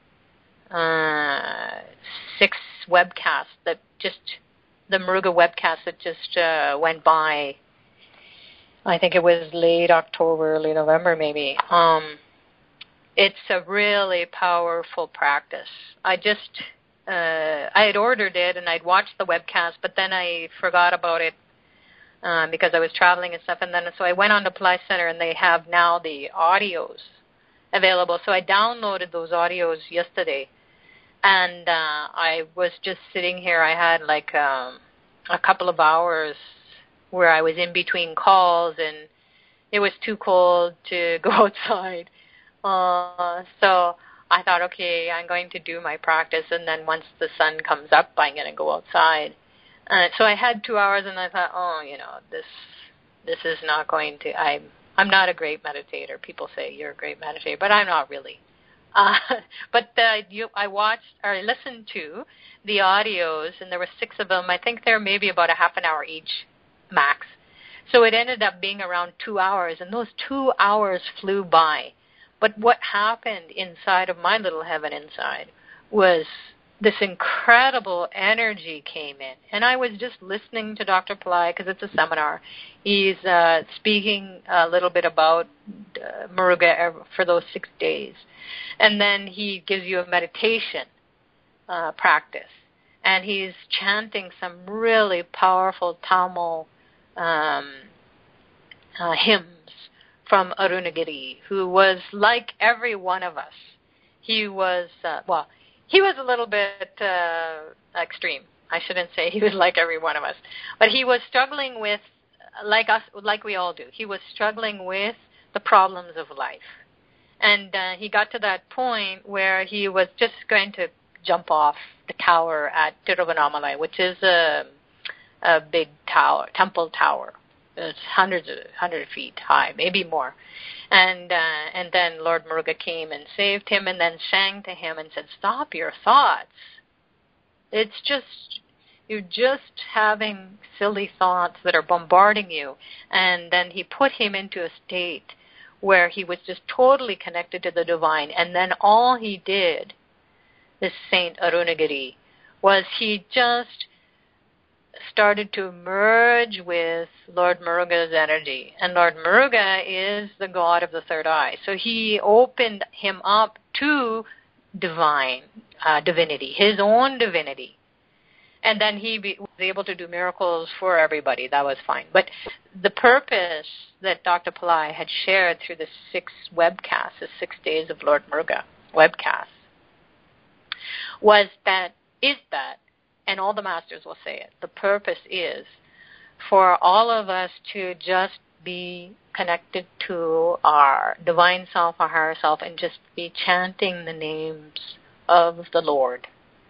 6 webcasts the Muruga webcast that just went by, I think it was late October, early November maybe. It's a really powerful practice. I had ordered it and I'd watched the webcast, but then I forgot about it because I was traveling and stuff. And then so I went on to Apply Center and they have now the audios available. So I downloaded those audios yesterday. And I was just sitting here. I had like a couple of hours where I was in between calls and it was too cold to go outside. So I thought, okay, I'm going to do my practice, and then once the sun comes up, I'm going to go outside. So I had 2 hours, and I thought, this is not going to. I'm not a great meditator. People say you're a great meditator, but I'm not really. I watched or I listened to the audios, and there were 6 of them. I think they're maybe about a half an hour each, max. So it ended up being around 2 hours, and those 2 hours flew by. But what happened inside of my little heaven inside was this incredible energy came in. And I was just listening to Dr. Pillai because it's a seminar. He's speaking a little bit about Muruga for those 6 days. And then he gives you a meditation practice. And he's chanting some really powerful Tamil hymns from Arunagiri, who was like every one of us. He was, he was a little bit extreme. I shouldn't say he was like every one of us. But he was struggling with, like us, like we all do, he was struggling with the problems of life. And he got to that point where he was just going to jump off the tower at Tiruvannamalai, which is a big tower, temple tower. It's 100 feet high, maybe more. And then Lord Muruga came and saved him and then sang to him and said, stop your thoughts. It's just, you're just having silly thoughts that are bombarding you. And then he put him into a state where he was just totally connected to the divine. And then all he did, this Saint Arunagiri, was he just started to merge with Lord Muruga's energy. And Lord Muruga is the god of the third eye. So he opened him up to divinity, his own divinity. And then he was able to do miracles for everybody. That was fine. But the purpose that Dr. Pillai had shared through the 6 webcasts, the 6 days of Lord Muruga webcasts, was that, and all the masters will say it, the purpose is for all of us to just be connected to our divine self, our higher self, and just be chanting the names of the Lord.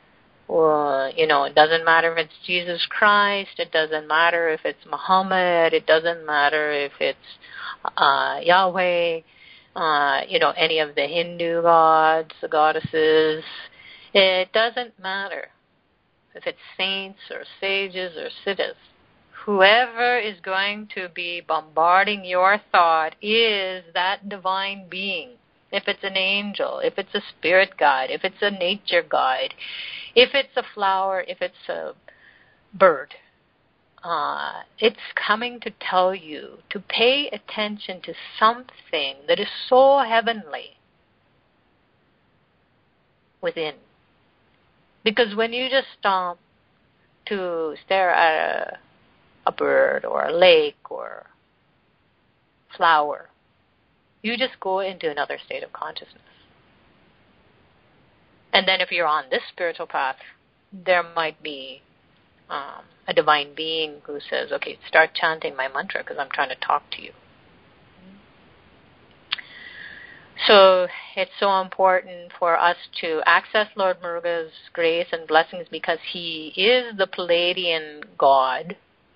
It doesn't matter if it's Jesus Christ. It doesn't matter if it's Muhammad. It doesn't matter if it's Yahweh. Any of the Hindu gods, the goddesses. It doesn't matter if it's saints or sages or siddhas. Whoever is going to be bombarding your thought is that divine being. If it's an angel, if it's a spirit guide, if it's a nature guide, if it's a flower, if it's a bird, it's coming to tell you to pay attention to something that is so heavenly within. Because when you just stop to stare at a bird or a lake or flower, you just go into another state of consciousness. And then if you're on this spiritual path, there might be a divine being who says, okay, start chanting my mantra because I'm trying to talk to you. So it's so important for us to access Lord Muruga's grace and blessings because he is the Pleiadian God,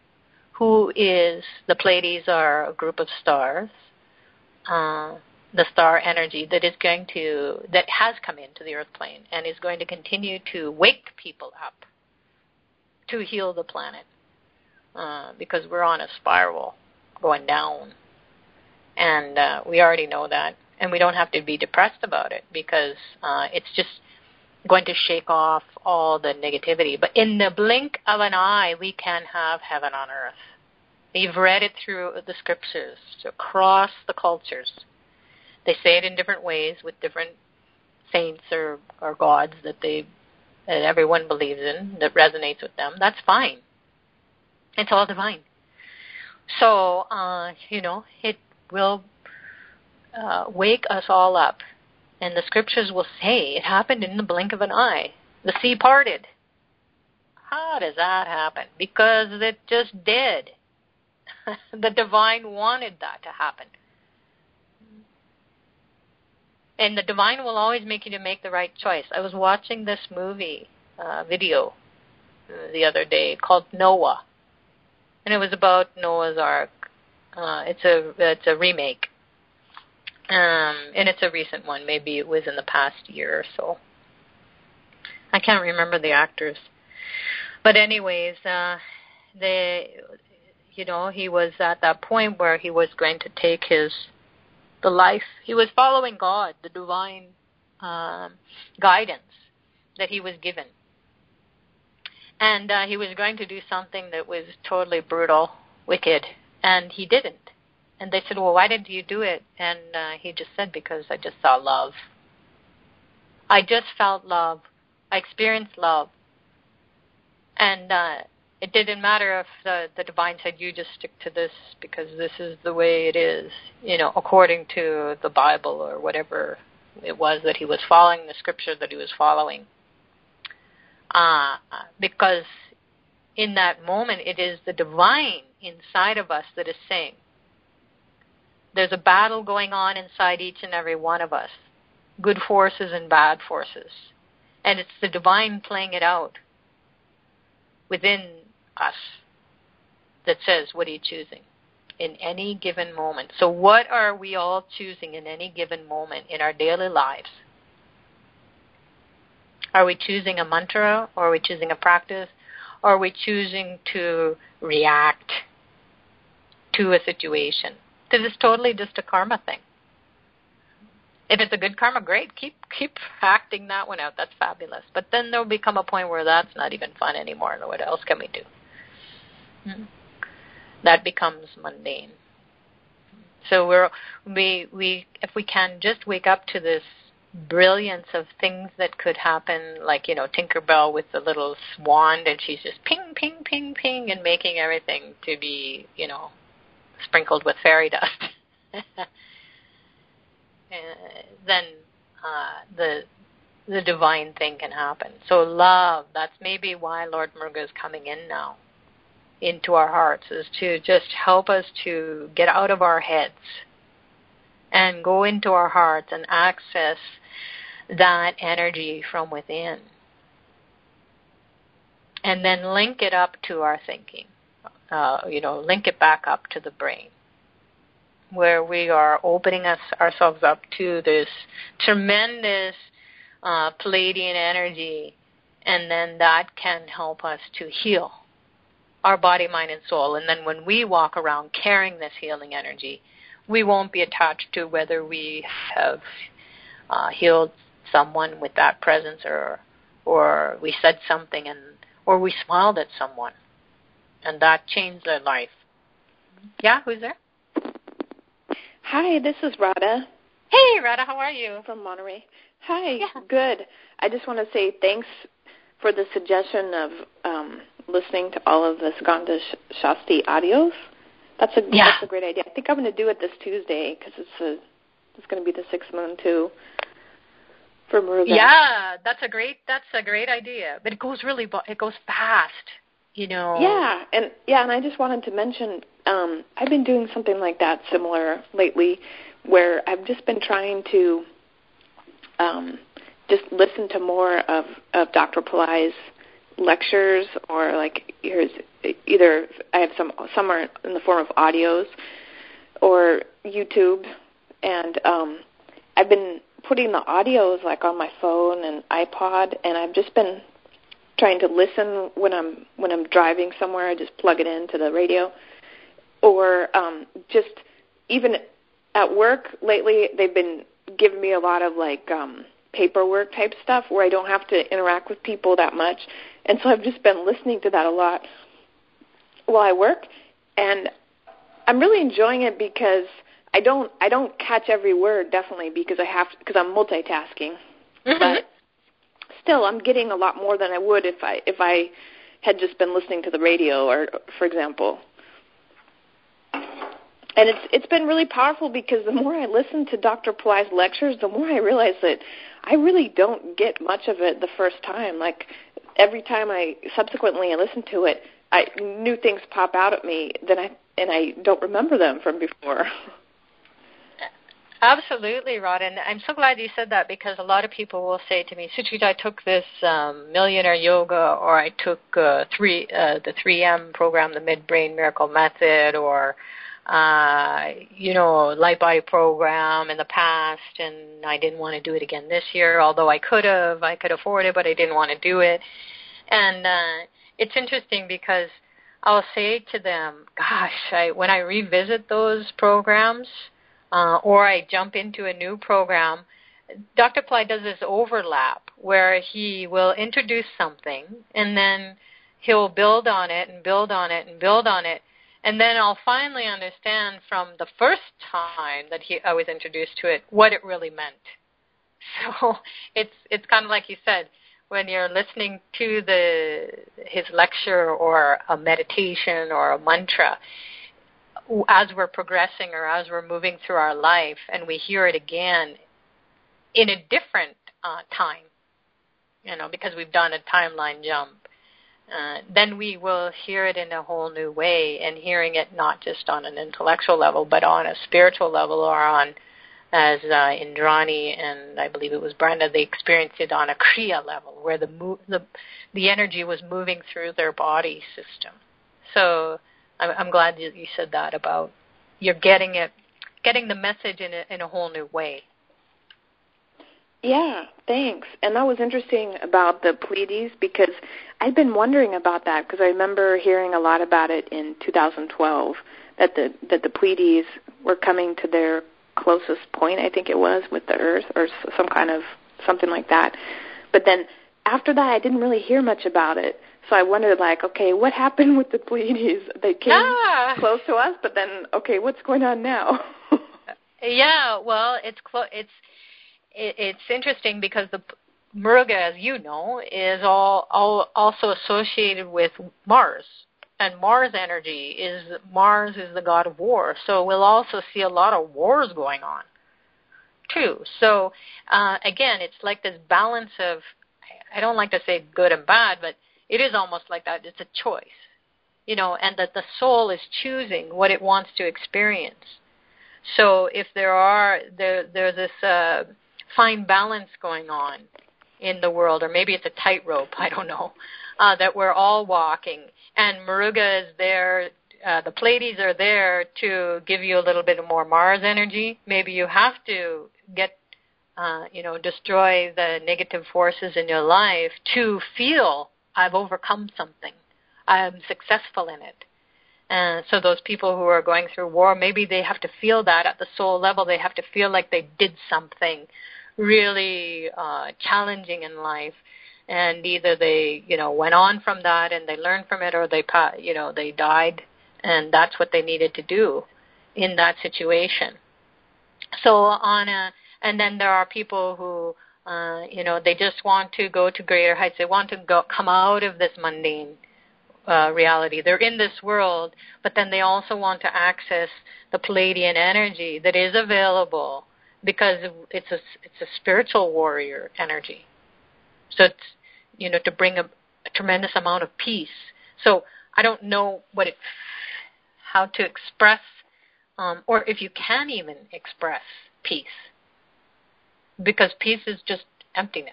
the Pleiades are a group of stars, the star energy that has come into the earth plane and is going to continue to wake people up to heal the planet because we're on a spiral going down. And we already know that. And we don't have to be depressed about it because it's just going to shake off all the negativity. But in the blink of an eye, we can have heaven on earth. You've read it through the scriptures across the cultures. They say it in different ways with different saints or gods that everyone believes in, that resonates with them. That's fine. It's all divine. So, it will wake us all up. And the scriptures will say it happened in the blink of an eye. The sea parted. How does that happen? Because it just did. The divine wanted that to happen. And the divine will always make you to make the right choice. I was watching this movie video the other day called Noah. And it was about Noah's Ark. It's a remake. And it's a recent one. Maybe it was in the past year or so. I can't remember the actors. But anyways, he was at that point where he was going to take the life. He was following God, the divine guidance that he was given. And he was going to do something that was totally brutal, wicked, and he didn't. And they said, well, why didn't you do it? And he just said, because I just saw love. I just felt love. I experienced love. And it didn't matter if the divine said, you just stick to this because this is the way it is, according to the Bible or whatever it was that he was following, the scripture that he was following. Because in that moment, it is the divine inside of us that is saying, there's a battle going on inside each and every one of us, good forces and bad forces. And it's the divine playing it out within us that says, what are you choosing in any given moment? So what are we all choosing in any given moment in our daily lives? Are we choosing a mantra, or are we choosing a practice, or are we choosing to react to a situation? Because it's totally just a karma thing. If it's a good karma, great. Keep acting that one out. That's fabulous. But then there'll become a point where that's not even fun anymore. What else can we do? That becomes mundane. So we if we can just wake up to this brilliance of things that could happen, like Tinkerbell with the little wand, and she's just ping, ping, ping, ping, and making everything to be sprinkled with fairy dust. Then the divine thing can happen. So love, that's maybe why Lord Muruga is coming in now into our hearts, is to just help us to get out of our heads and go into our hearts and access that energy from within. And then link it up to our thinking, link it back up to the brain, where we are opening ourselves up to this tremendous Pleiadian energy, and then that can help us to heal our body, mind, and soul. And then when we walk around carrying this healing energy, we won't be attached to whether we have healed someone with that presence, or we said something or we smiled at someone, and that changed their life. Yeah, who's there? Hi, this is Radha. Hey, Radha, how are you? From Monterey. Hi, good. I just want to say thanks for the suggestion of listening to all of the Sugandha Shasti audios. That's a great idea. I think I'm going to do it this Tuesday because it's going to be the 6th moon too for Muruga. Yeah, that's a great idea. But it goes fast, Yeah, and I just wanted to mention I've been doing something like that similar lately, where I've just been trying to just listen to more of Dr. Pillai's lectures, or like either I have some are in the form of audios or YouTube, and I've been putting the audios like on my phone and iPod, and I've just been trying to listen when I'm driving somewhere. I just plug it into the radio, or just even at work lately. They've been giving me a lot of like paperwork type stuff where I don't have to interact with people that much, and so I've just been listening to that a lot while I work, and I'm really enjoying it because I don't catch every word, definitely, because I'm multitasking. Mm-hmm. But still, I'm getting a lot more than I would if I had just been listening to the radio, or for example. And it's been really powerful because the more I listen to Dr. Pillai's lectures, the more I realize that I really don't get much of it the first time. Like every time I subsequently listen to it, new things pop out at me and I don't remember them from before. Absolutely, Rod, and I'm so glad you said that, because a lot of people will say to me, Suchita, I took this Millionaire Yoga, or I took the 3M program, the Midbrain Miracle Method, or Light Body program in the past, and I didn't want to do it again this year, although I could afford it, but I didn't want to do it. And it's interesting because I'll say to them, gosh, when I revisit those programs, or I jump into a new program, Dr. Pillai does this overlap where he will introduce something, and then he'll build on it and build on it and build on it, and then I'll finally understand from the first time that I was introduced to it what it really meant. So it's kind of like you said, when you're listening to his lecture or a meditation or a mantra, as we're progressing or as we're moving through our life, and we hear it again in a different time, because we've done a timeline jump, then we will hear it in a whole new way, and hearing it not just on an intellectual level, but on a spiritual level, or on, as Indrani and I believe it was Brenda, they experienced it on a Kriya level, where the energy was moving through their body system. So I'm glad you said that about you're getting the message in a whole new way. Yeah, thanks. And that was interesting about the Pleiades, because I'd been wondering about that, because I remember hearing a lot about it in 2012, that the Pleiades were coming to their closest point, I think it was, with the Earth, or something like that. But then after that, I didn't really hear much about it. So I wondered, okay, what happened with the Pleiades? They came close to us, but then, okay, what's going on now? Yeah, well, it's interesting because the Muruga, as you know, is also associated with Mars, and Mars is the god of war. So we'll also see a lot of wars going on too. So again, it's like this balance of, I don't like to say good and bad, but it is almost like that. It's a choice, and that the soul is choosing what it wants to experience. So if there's this fine balance going on in the world, or maybe it's a tightrope, I don't know, that we're all walking. And Muruga is there, the Pleiades are there to give you a little bit more Mars energy. Maybe you have to get, destroy the negative forces in your life to feel I've overcome something. I'm successful in it. And so those people who are going through war, maybe they have to feel that at the soul level. They have to feel like they did something really challenging in life, and either they went on from that and they learned from it, or they died, and that's what they needed to do in that situation. So and then there are people who they just want to go to greater heights. They want to come out of this mundane reality. They're in this world, but then they also want to access the Pleiadian energy that is available, because it's a spiritual warrior energy. So it's, to bring a tremendous amount of peace. So I don't know how to express, or if you can even express peace, because peace is just emptiness.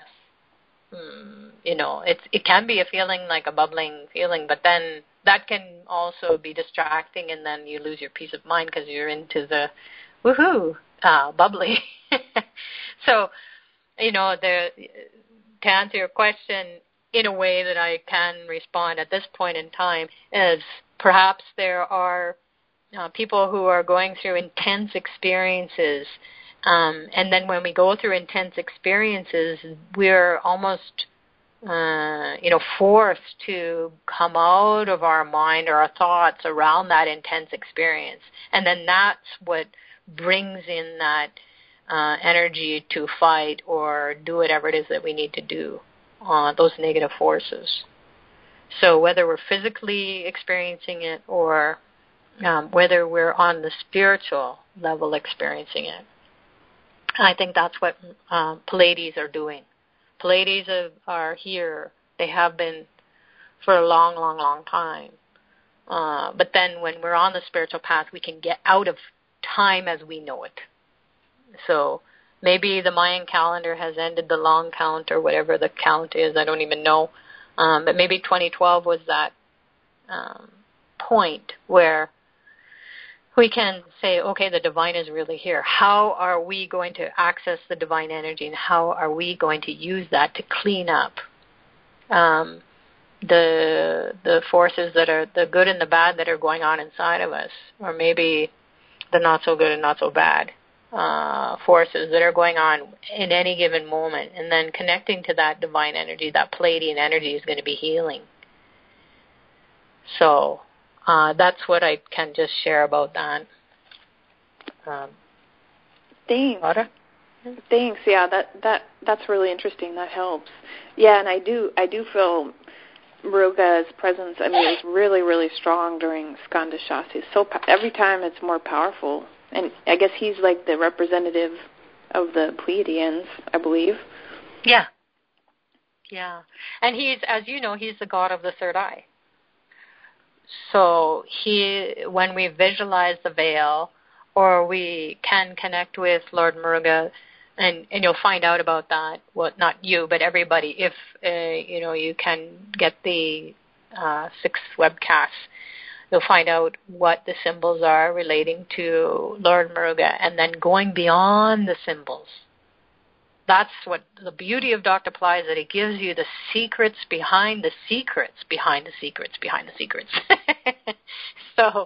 It can be a feeling like a bubbling feeling, but then that can also be distracting, and then you lose your peace of mind because you're into the woohoo, bubbly. So, to answer your question in a way that I can respond at this point in time is perhaps there are people who are going through intense experiences, and then when we go through intense experiences, we're almost forced to come out of our mind or our thoughts around that intense experience, and then that's what brings in that energy to fight or do whatever it is that we need to do, those negative forces. So whether we're physically experiencing it or whether we're on the spiritual level experiencing it, I think that's what Pleiades are doing. Pleiades are here. They have been for a long, long, long time. But then when we're on the spiritual path, we can get out of time as we know it. So maybe the Mayan calendar has ended the long count, or whatever the count is. I don't even know. But maybe 2012 was that point where we can say, okay, the divine is really here. How are we going to access the divine energy, and how are we going to use that to clean up the forces that are the good and the bad that are going on inside of us, or maybe the not so good and not so bad forces that are going on in any given moment, and then connecting to that divine energy, that Pleiadian energy is going to be healing. So that's what I can just share about that. Thanks. Laura? Thanks. Yeah, that's really interesting. That helps. Yeah, and I do feel Muruga's presence. I mean, it's really, really strong during Skanda Shasti. So every time it's more powerful, and I guess he's like the representative of the Pleiadians, I believe. Yeah. Yeah, and he's, as you know, he's the god of the third eye. So when we visualize the veil, or we can connect with Lord Muruga, and you'll find out about that. Well, not you, but everybody. If you can get the 6 webcasts, you'll find out what the symbols are relating to Lord Muruga, and then going beyond the symbols. That's what the beauty of Dr. Ply is, that it gives you the secrets behind the secrets behind the secrets behind the secrets. So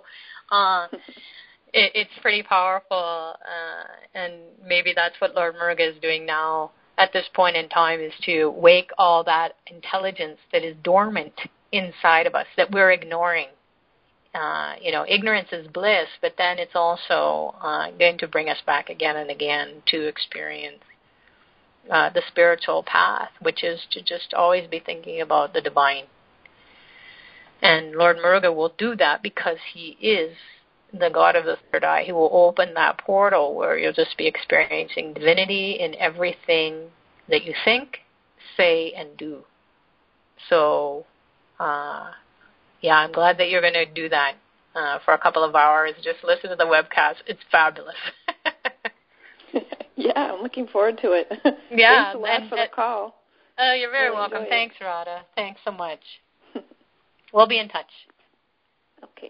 it's pretty powerful, and maybe that's what Lord Muruga is doing now at this point in time, is to wake all that intelligence that is dormant inside of us that we're ignoring. Ignorance is bliss, but then it's also going to bring us back again and again to experience the spiritual path, which is to just always be thinking about the divine. And Lord Muruga will do that because he is the god of the third eye. He will open that portal where you'll just be experiencing divinity in everything that you think, say, and do. So, I'm glad that you're going to do that for a couple of hours. Just listen to the webcast. It's fabulous. Yeah, I'm looking forward to it. Yeah. Thanks a lot for the call. Oh, you're very welcome. Thanks, Radha. Thanks so much. We'll be in touch. Okay.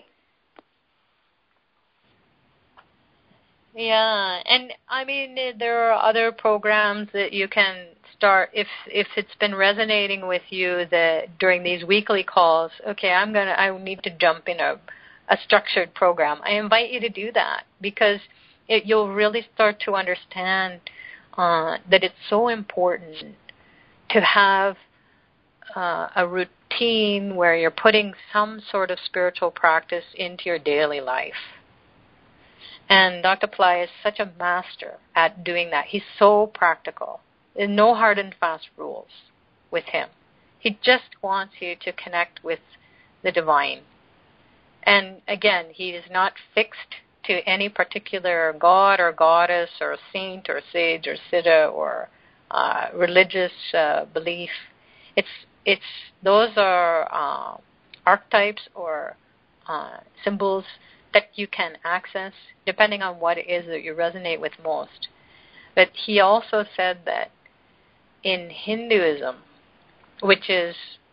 Yeah, and I mean, there are other programs that you can start if it's been resonating with you that during these weekly calls. Okay, I need to jump in a structured program. I invite you to do that because you'll really start to understand that it's so important to have a routine where you're putting some sort of spiritual practice into your daily life. And Dr. Pillai is such a master at doing that. He's so practical. There's no hard and fast rules with him. He just wants you to connect with the divine. And again, he is not fixed to any particular god or goddess or saint or sage or siddha or religious belief. Those are archetypes or symbols that you can access depending on what it is that you resonate with most. But he also said that in Hinduism, which is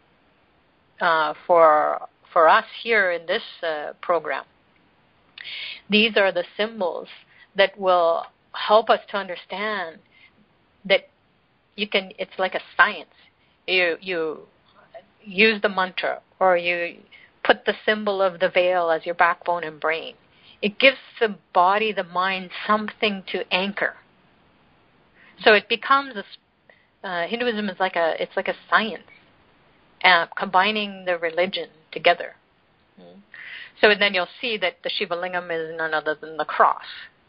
for us here in this program, these are the symbols that will help us to understand that it's like a science. You use the mantra or you put the symbol of the veil as your backbone and brain. It gives the body, the mind, something to anchor. So it becomes Hinduism is like a science, combining the religion together. So then you'll see that the Shiva Lingam is none other than the cross.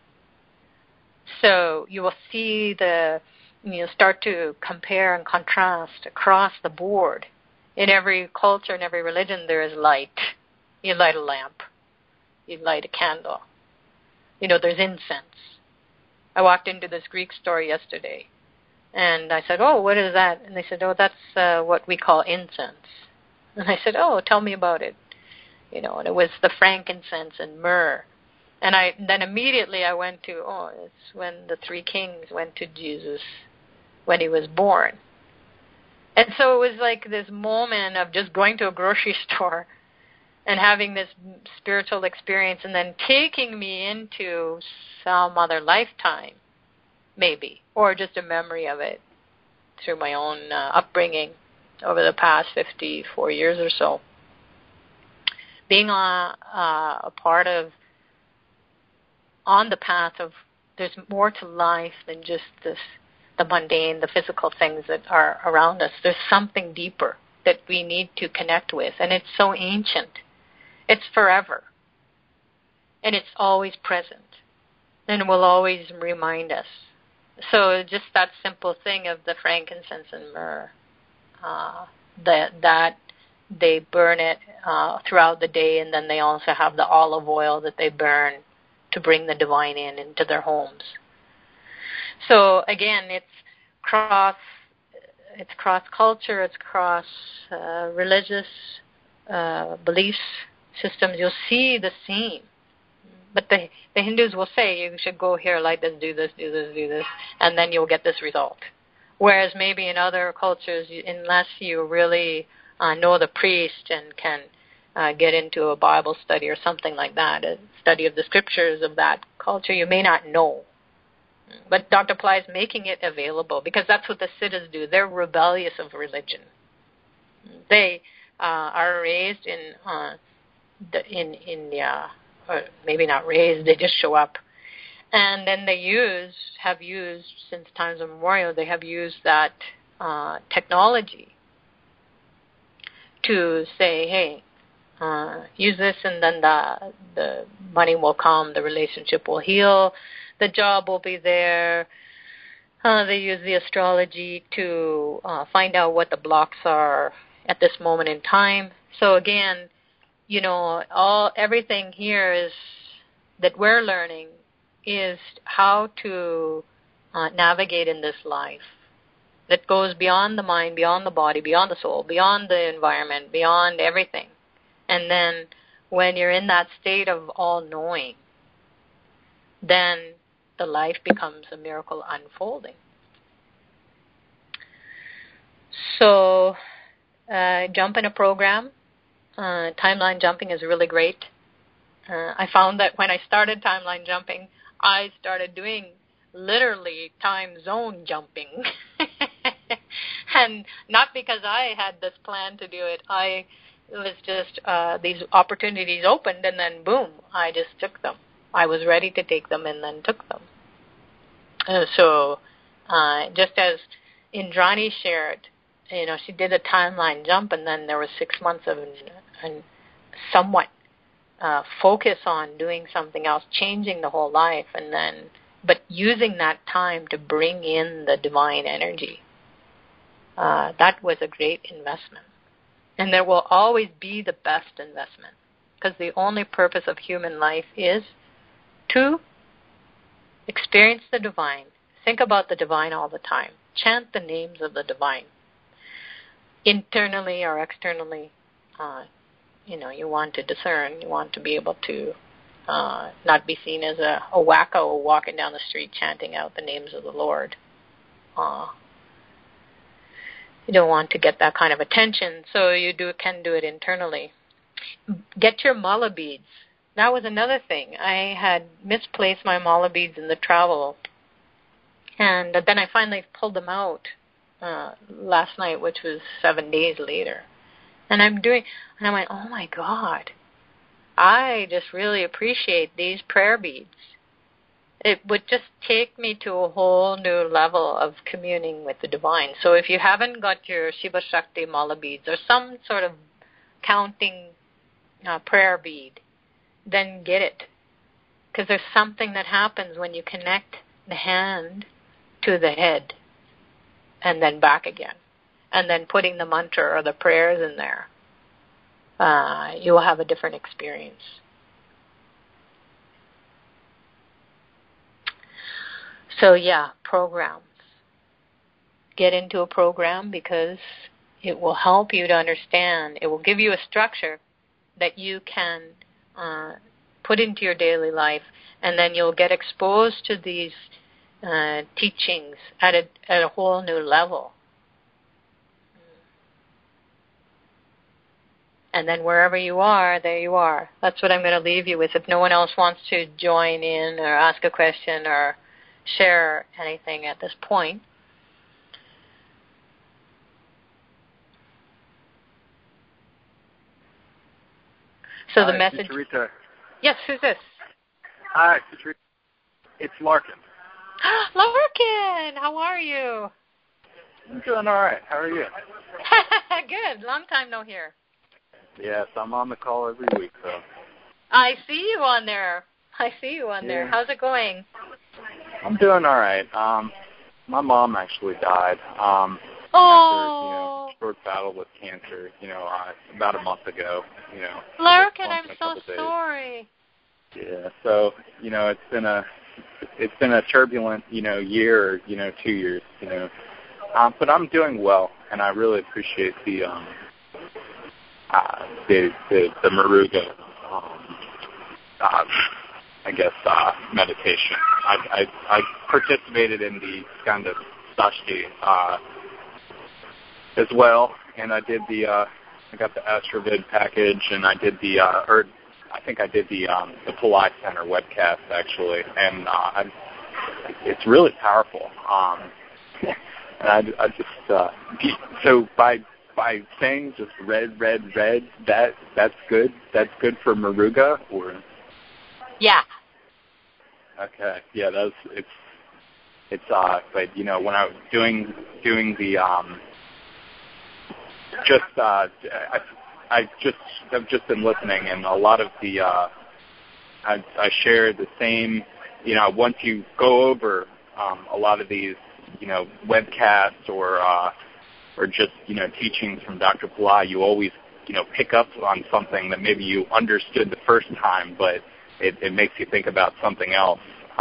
So you will see start to compare and contrast across the board. In every culture, in every religion, there is light. You light a lamp. You light a candle. There's incense. I walked into this Greek store yesterday, and I said, "Oh, what is that?" And they said, "Oh, that's what we call incense." And I said, "Oh, tell me about it." And it was the frankincense and myrrh. And then immediately I went to, it's when the three kings went to Jesus when he was born. And so it was like this moment of just going to a grocery store and having this spiritual experience and then taking me into some other lifetime, maybe, or just a memory of it through my own upbringing over the past 54 years or so. Being a part of, on the path of, there's more to life than just the mundane, the physical things that are around us. There's something deeper that we need to connect with, and it's so ancient. It's forever, and it's always present, and it will always remind us. So just that simple thing of the frankincense and myrrh, that they burn it throughout the day, and then they also have the olive oil that they burn to bring the divine into their homes. So again, it's cross culture, it's cross religious belief systems. You'll see the same. But the Hindus will say you should go here, like this, do this, do this, do this, and then you'll get this result. Whereas maybe in other cultures, unless you really know the priest and can get into a Bible study or something like that, a study of the scriptures of that culture, you may not know. But Dr. Pillai is making it available because that's what the Siddhas do. They're rebellious of religion. They are raised in India, or maybe not raised, they just show up. And then they have used, since times immemorial, they have used that technology to say, hey, use this and then the money will come, the relationship will heal, the job will be there. They use the astrology to find out what the blocks are at this moment in time. So again, everything here is that we're learning is how to navigate in this life that goes beyond the mind, beyond the body, beyond the soul, beyond the environment, beyond everything. And then when you're in that state of all-knowing, then the life becomes a miracle unfolding. So jump in a program. Timeline jumping is really great. I found that when I started timeline jumping, I started doing literally time zone jumping. And not because I had this plan to do it. It was just these opportunities opened, and then boom, I just took them. I was ready to take them and then took them. So just as Indrani shared, she did a timeline jump, and then there was 6 months of somewhat focus on doing something else, changing the whole life, but using that time to bring in the divine energy. That was a great investment. And there will always be the best investment, because the only purpose of human life is to experience the divine. Think about the divine all the time. Chant the names of the divine. Internally or externally, you want to discern. You want to be able to not be seen as a wacko walking down the street chanting out the names of the Lord. You don't want to get that kind of attention, so you can do it internally. Get your mala beads. That was another thing. I had misplaced my mala beads in the travel, and then I finally pulled them out last night, which was 7 days later. And I went, oh my God, I just really appreciate these prayer beads. It would just take me to a whole new level of communing with the divine. So if you haven't got your Shiva Shakti mala beads or some sort of counting prayer bead, then get it. Because there's something that happens when you connect the hand to the head and then back again. And then putting the mantra or the prayers in there. You will have a different experience. So programs. Get into a program because it will help you to understand. It will give you a structure that you can put into your daily life, and then you'll get exposed to these teachings at a whole new level. And then wherever you are, there you are. That's what I'm going to leave you with. If no one else wants to join in or ask a question or share anything at this point. So Hi, the message... Rita. Yes, who's this? Hi, Rita. It's Larkin. Larkin, how are you? I'm doing all right. How are you? Good. Long time no hear. Yes, I'm on the call every week, so. I see you on there. There. How's it going? I'm doing all right. My mom actually died after a short battle with cancer, about a month ago. Larkin, I'm so sorry. Yeah, so it's been a turbulent year, 2 years, but I'm doing well, and I really appreciate the Muruga, meditation. I participated in the Skanda Sashti as well, and I did I got the Astrovid package, and I did I think I did the Pillai Center webcast actually, and it's really powerful. And I just so by saying just red, that's good. That's good for Muruga, or yeah. Okay, yeah, it's but when I was doing the I've just been listening, and a lot of the I share the same. Once you go over a lot of these webcasts or just teachings from Dr. Pillai, you always pick up on something that maybe you understood the first time, but it makes you think about something else.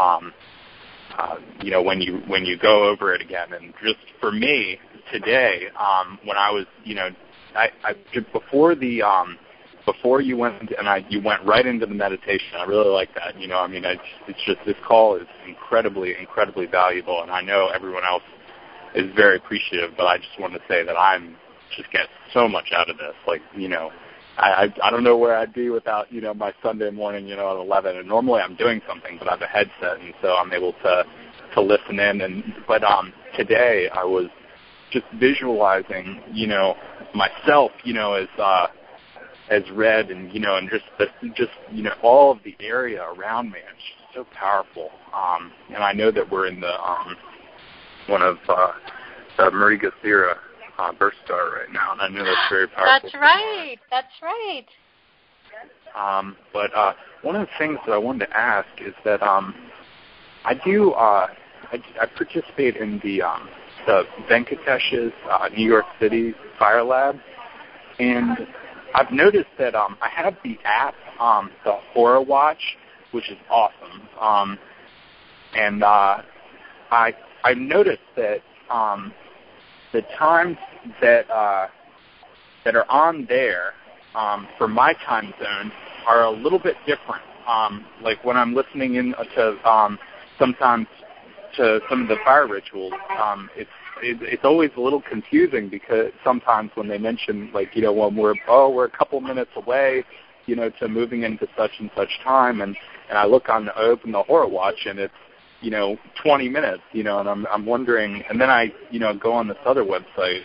When you go over it again, and just for me today, when I was I before the before you went you went right into the meditation. I really like that. I mean, it's just this call is incredibly, incredibly valuable, and I know everyone else is very appreciative. But I just want to say that I'm just get so much out of this. Like, I don't know where I'd be without my Sunday morning at 11. And normally I'm doing something, but I have a headset, and so I'm able to listen in. But today I was just visualizing myself as red, and and just all of the area around me. It's just so powerful. And I know that we're in the one of the Marie Gathera birth star right now, and I know that's very powerful. That's right. But one of the things that I wanted to ask is that I participate in the Venkatesh's New York City Fire Lab, and I've noticed that I have the app, the Aura Watch, which is awesome, and I've noticed that the times that are on there for my time zone are a little bit different. Like when I'm listening in to sometimes to some of the fire rituals, it's always a little confusing, because sometimes when they mention when we're a couple minutes away, to moving into such and such time, and I open the Aura Watch, and it's 20 minutes, and I'm wondering, and then I go on this other website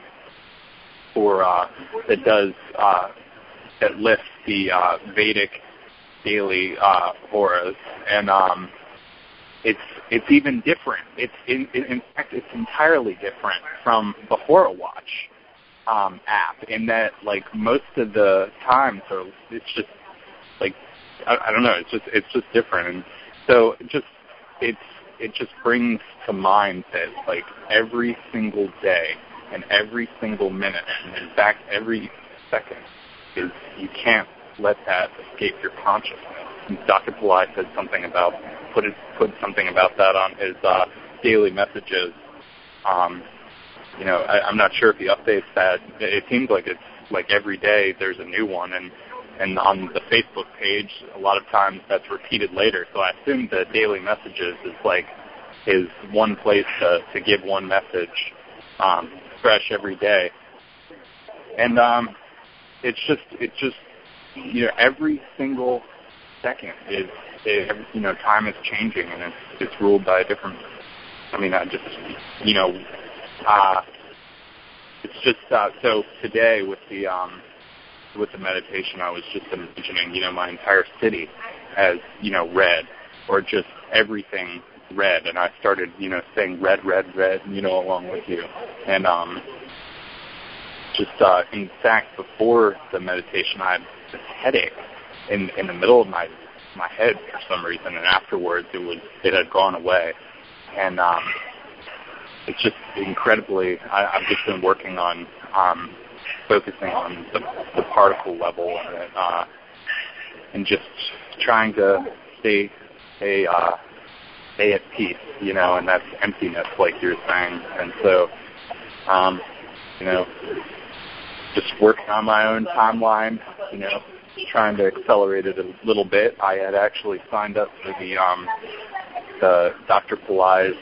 that lists the Vedic daily auras, and it's even different. In fact, it's entirely different from the Aura Watch app, in that most of the times it's just I don't know, it's just different, and so it just brings to mind that every single day and every single minute, and in fact every second, you can't let that escape your consciousness. And Dr. Pillai said something about put something about that on his daily messages. I'm not sure if he updates that. It seems like it's every day there's a new one, and on the Facebook page, a lot of times that's repeated later. So I assume the daily messages is one place to give one message fresh every day. And it's just every single second is time is changing, and it's ruled by a different. It's just so today with the meditation, I was just imagining my entire city as red, or just everything red, and I started saying red, red, red, along with you, and in fact, before the meditation, I had this headache in the middle of my head for some reason, and afterwards it had gone away, and it's just incredibly. I've just been working on focusing on the particle level, and just trying to stay at peace, and that's emptiness, like you're saying, and so just working on my own timeline, trying to accelerate it a little bit. I had actually signed up for the Dr. Pillai's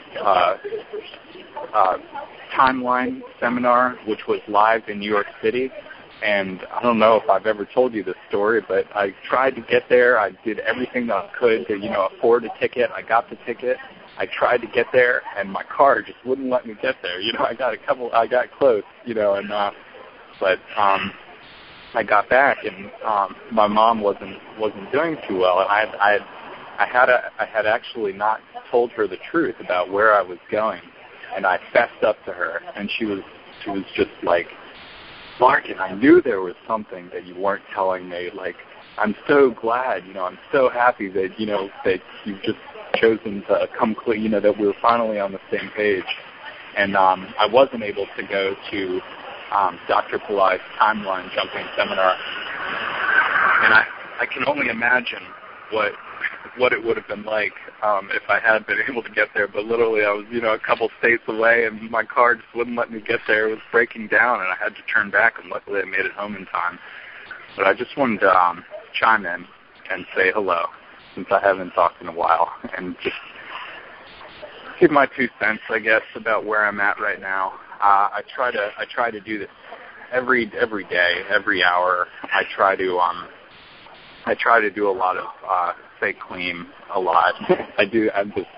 timeline seminar, which was live in New York City. And I don't know if I've ever told you this story, but I tried to get there. I did everything that I could to, afford a ticket. I got the ticket. I tried to get there, and my car just wouldn't let me get there. I got close, but I got back, and my mom wasn't doing too well, and I had actually not told her the truth about where I was going, and I fessed up to her, and she was just like, Larkin, I knew there was something that you weren't telling me. I'm so glad, I'm so happy that that you've just chosen to come clean, that we're finally on the same page. And I wasn't able to go to Dr. Pillai's timeline jumping seminar, and I can only imagine what it would have been like if I had been able to get there. But literally, I was a couple states away, and my car just wouldn't let me get there. It was breaking down, and I had to turn back. And luckily, I made it home in time. but I just wanted to chime in and say hello, since I haven't talked in a while, and just give my 2 cents, I guess, about where I'm at right now. I try to do this every day, every hour. I try to do a lot of say clean a lot. I do. I'm just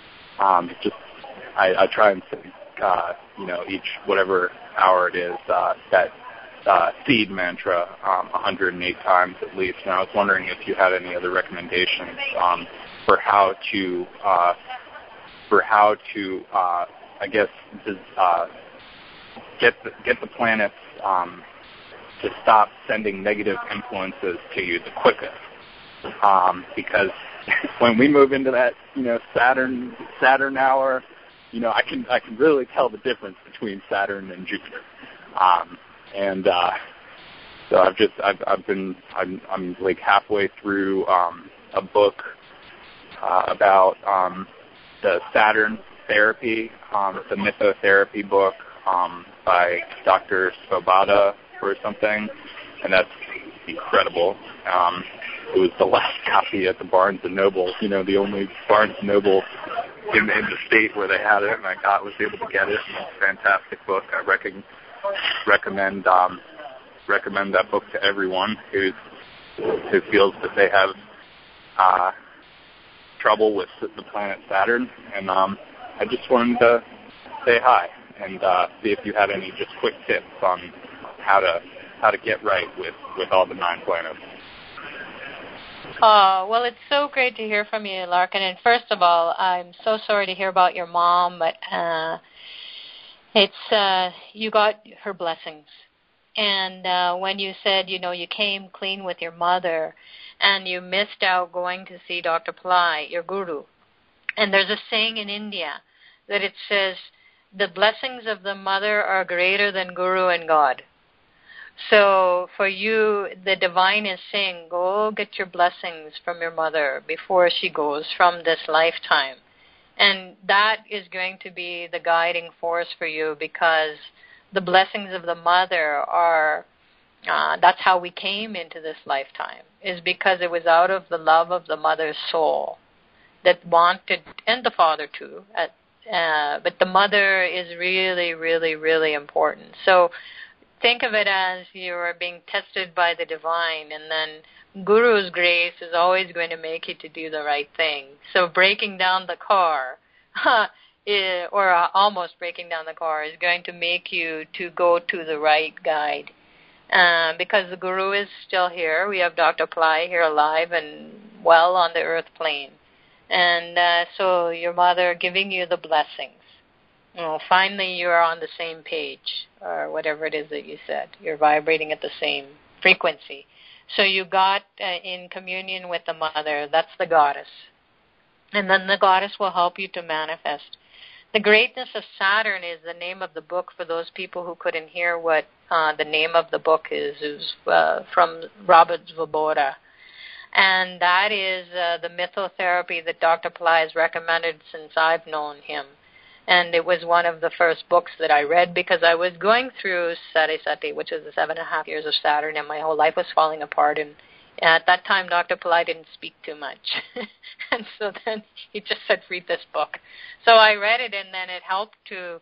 I try and say each whatever hour it is that seed mantra 108 times at least. And I was wondering if you had any other recommendations for how to I guess get the planets to stop sending negative influences to you the quickest, because when we move into that Saturn hour, I can really tell the difference between Saturn and Jupiter, so I'm like halfway through a book about the Saturn therapy. It's a mythotherapy book by Dr. Svoboda or something, and that's incredible. It was the last copy at the Barnes & Noble, the only Barnes & Noble in the state where they had it, and I was able to get it. And it's a fantastic book. I recommend that book to everyone who feels that they have trouble with the planet Saturn. And I just wanted to say hi and see if you had any just quick tips on how to get right with all the 9 planets. Oh, well, it's so great to hear from you, Larkin. And first of all, I'm so sorry to hear about your mom, but you got her blessings. And when you said, you came clean with your mother and you missed out going to see Dr. Pillai, your guru. And there's a saying in India that it says, the blessings of the mother are greater than guru and God. So for you, the divine is saying, go get your blessings from your mother before she goes from this lifetime. And that is going to be the guiding force for you, because the blessings of the mother are, that's how we came into this lifetime, is because it was out of the love of the mother's soul that wanted, and the father too, but the mother is really, really, really important. So think of it as you are being tested by the divine, and then Guru's grace is always going to make you to do the right thing. So breaking down the car, or almost breaking down the car, is going to make you to go to the right guide. Because the Guru is still here. We have Dr. Pillai here alive and well on the earth plane. And so your mother giving you the blessings. Finally you're on the same page, or whatever it is that you said. You're vibrating at the same frequency. So you got in communion with the mother. That's the goddess. And then the goddess will help you to manifest. The greatness of Saturn is the name of the book for those people who couldn't hear what the name of the book is. It was from Robert Svoboda. And that is the mythotherapy that Dr. Pillai has recommended since I've known him. And it was one of the first books that I read, because I was going through Sati Sati, which is the 7.5 years of Saturn, and my whole life was falling apart. And at that time, Dr. Pillai didn't speak too much. And so then he just said, read this book. So I read it, and then it helped to,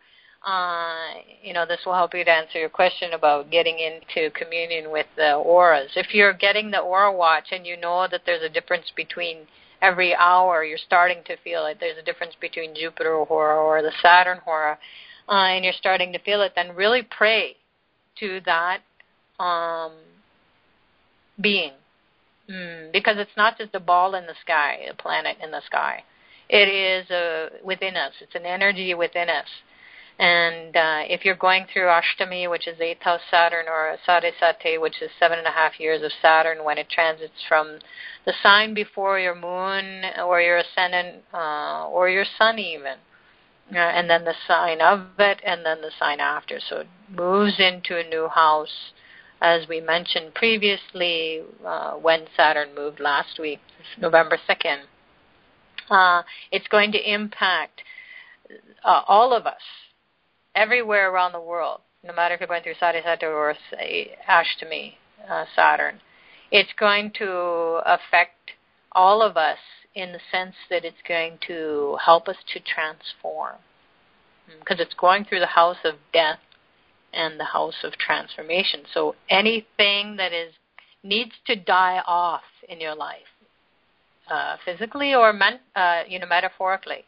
this will help you to answer your question about getting into communion with the auras. If you're getting the aura watch and you know that there's a difference between every hour, you're starting to feel it. There's a difference between Jupiter aura or the Saturn aura, and you're starting to feel it. Then really pray to that being, because it's not just a ball in the sky, a planet in the sky. It is within us. It's an energy within us. And if you're going through Ashtami, which is 8th house Saturn, or Sati Sati, which is 7.5 years of Saturn, when it transits from the sign before your moon or your ascendant or your sun even, and then the sign of it, and then the sign after. So it moves into a new house, as we mentioned previously when Saturn moved last week, November 2nd. It's going to impact all of us, everywhere around the world, no matter if you're going through Sati Sati or Ashtami Saturn. it's going to affect all of us in the sense that it's going to help us to transform. Because it's going through the house of death and the house of transformation. So anything that needs to die off in your life, physically or metaphorically,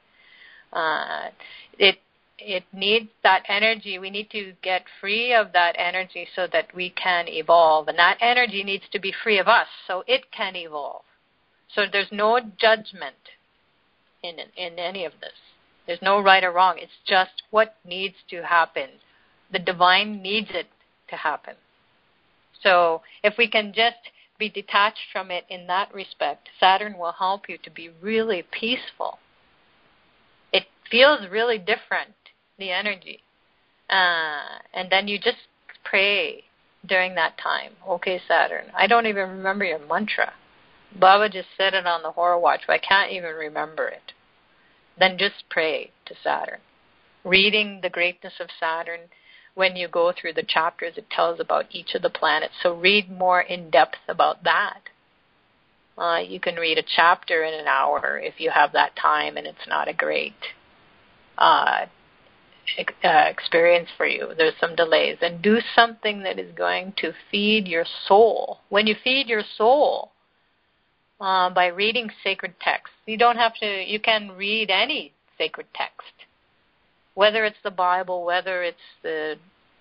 it needs that energy. We need to get free of that energy so that we can evolve. And that energy needs to be free of us so it can evolve. So there's no judgment in any of this. There's no right or wrong. It's just what needs to happen. The divine needs it to happen. So if we can just be detached from it in that respect, Saturn will help you to be really peaceful. It feels really different, the energy. And then you just pray during that time. Okay, Saturn, I don't even remember your mantra. Baba just said it on the Horror Watch, but I can't even remember it. Then just pray to Saturn. Reading the greatness of Saturn, when you go through the chapters, it tells about each of the planets. So read more in depth about that. You can read a chapter in an hour if you have that time and it's not a great experience for you. There's some delays. And do something that is going to feed your soul. When you feed your soul, by reading sacred texts. You can read any sacred text, whether it's the Bible, whether it's the,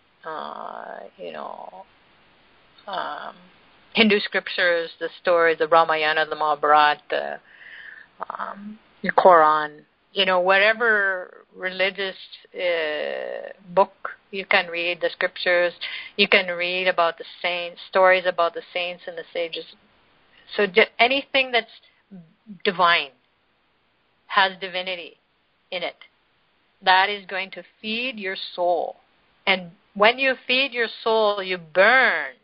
Hindu scriptures, the stories, the Ramayana, the Mahabharata, the Quran, whatever religious book you can read, the scriptures, you can read about the saints, stories about the saints and the sages. So anything that's divine, has divinity in it, that is going to feed your soul. And when you feed your soul, you burn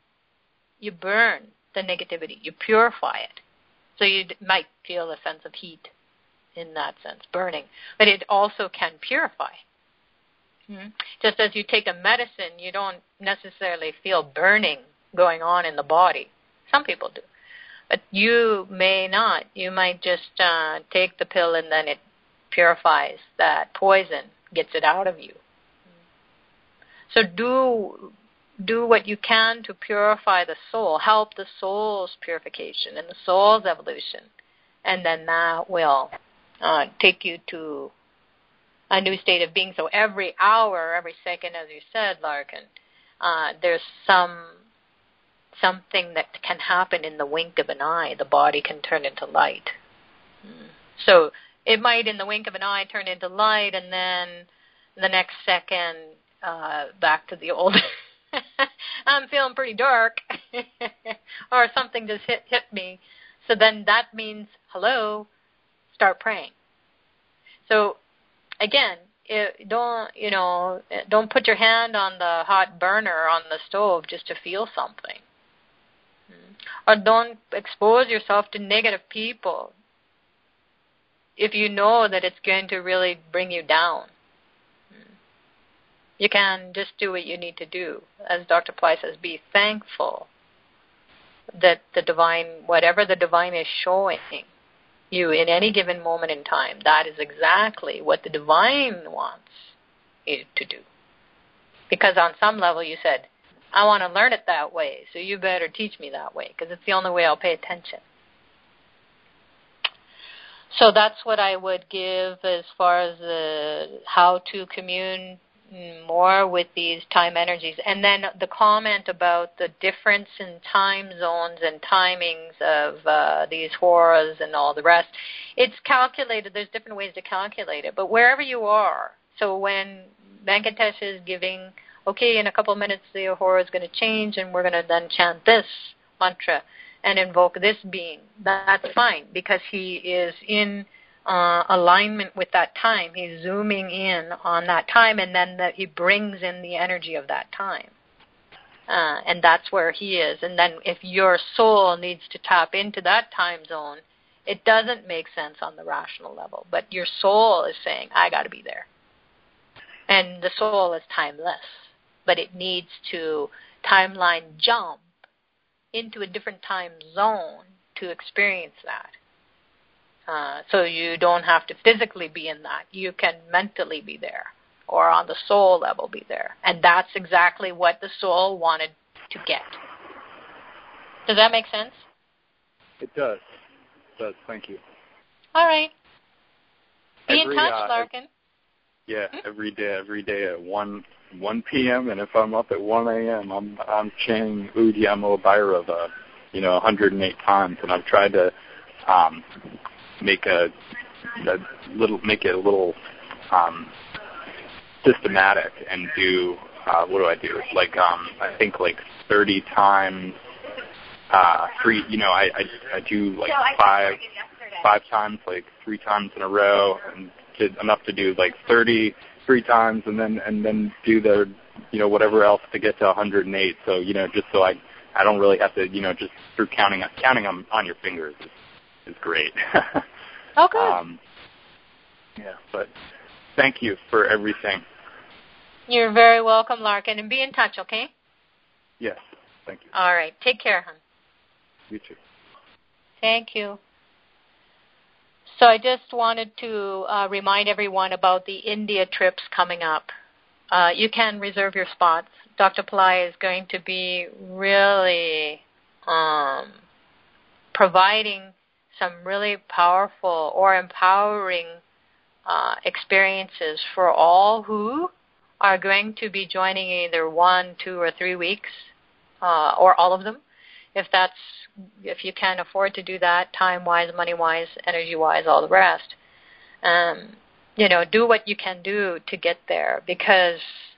the negativity, you purify it. So you might feel a sense of heat in that sense, burning. But it also can purify. Just as you take a medicine, you don't necessarily feel burning going on in the body. Some people do. But you may not. You might just take the pill and then it purifies that poison, gets it out of you. So do what you can to purify the soul, help the soul's purification and the soul's evolution. And then that will take you to a new state of being. So every hour, every second, as you said, Larkin, there's something that can happen in the wink of an eye. The body can turn into light. So it might, in the wink of an eye, turn into light, and then the next second, back to the old. I'm feeling pretty dark, or something just hit me. So then that means, hello, start praying. So again, don't put your hand on the hot burner on the stove just to feel something. Or don't expose yourself to negative people if you know that it's going to really bring you down. You can just do what you need to do. As Dr. Ply says, be thankful that the divine, whatever the divine is showing you in any given moment in time, that is exactly what the divine wants you to do. Because on some level you said, I want to learn it that way, so you better teach me that way, because it's the only way I'll pay attention. So that's what I would give as far as how to commune more with these time energies. And then the comment about the difference in time zones and timings of these horrors and all the rest, it's calculated. There's different ways to calculate it. But wherever you are, so when Venkatesh is giving, okay, in a couple of minutes the horror is going to change and we're going to then chant this mantra and invoke this being, that's fine, because he is in alignment with that time. He's zooming in on that time, and then he brings in the energy of that time. And that's where he is. And then if your soul needs to tap into that time zone, it doesn't make sense on the rational level. But your soul is saying, I got to be there. And the soul is timeless, but it needs to timeline jump into a different time zone to experience that. So you don't have to physically be in that. You can mentally be there or on the soul level be there. And that's exactly what the soul wanted to get. Does that make sense? It does. It does. Thank you. All right. Be in touch, Larkin. Every day at 1 p.m. and if I'm up at 1 a.m., I'm chanting Uddiyamo Bhairava, 108 times, and I've tried to make it a little systematic and do what do I do? Like I think like 30 times. I do like five times, like 3 times in a row, and enough to do like 30 3 times, and then do the whatever else to get to 108. So just so I don't really have to just through counting them on your fingers is great. Oh, good. But thank you for everything. You're very welcome, Larkin, and be in touch, okay? Yes, thank you. All right, take care, hon. You too. Thank you. So I just wanted to remind everyone about the India trips coming up. You can reserve your spots. Dr. Pillai is going to be really providing some really powerful or empowering experiences for all who are going to be joining either 1, 2, or 3 weeks, or all of them. If you can afford to do that, time-wise, money-wise, energy-wise, all the rest, do what you can do to get there, because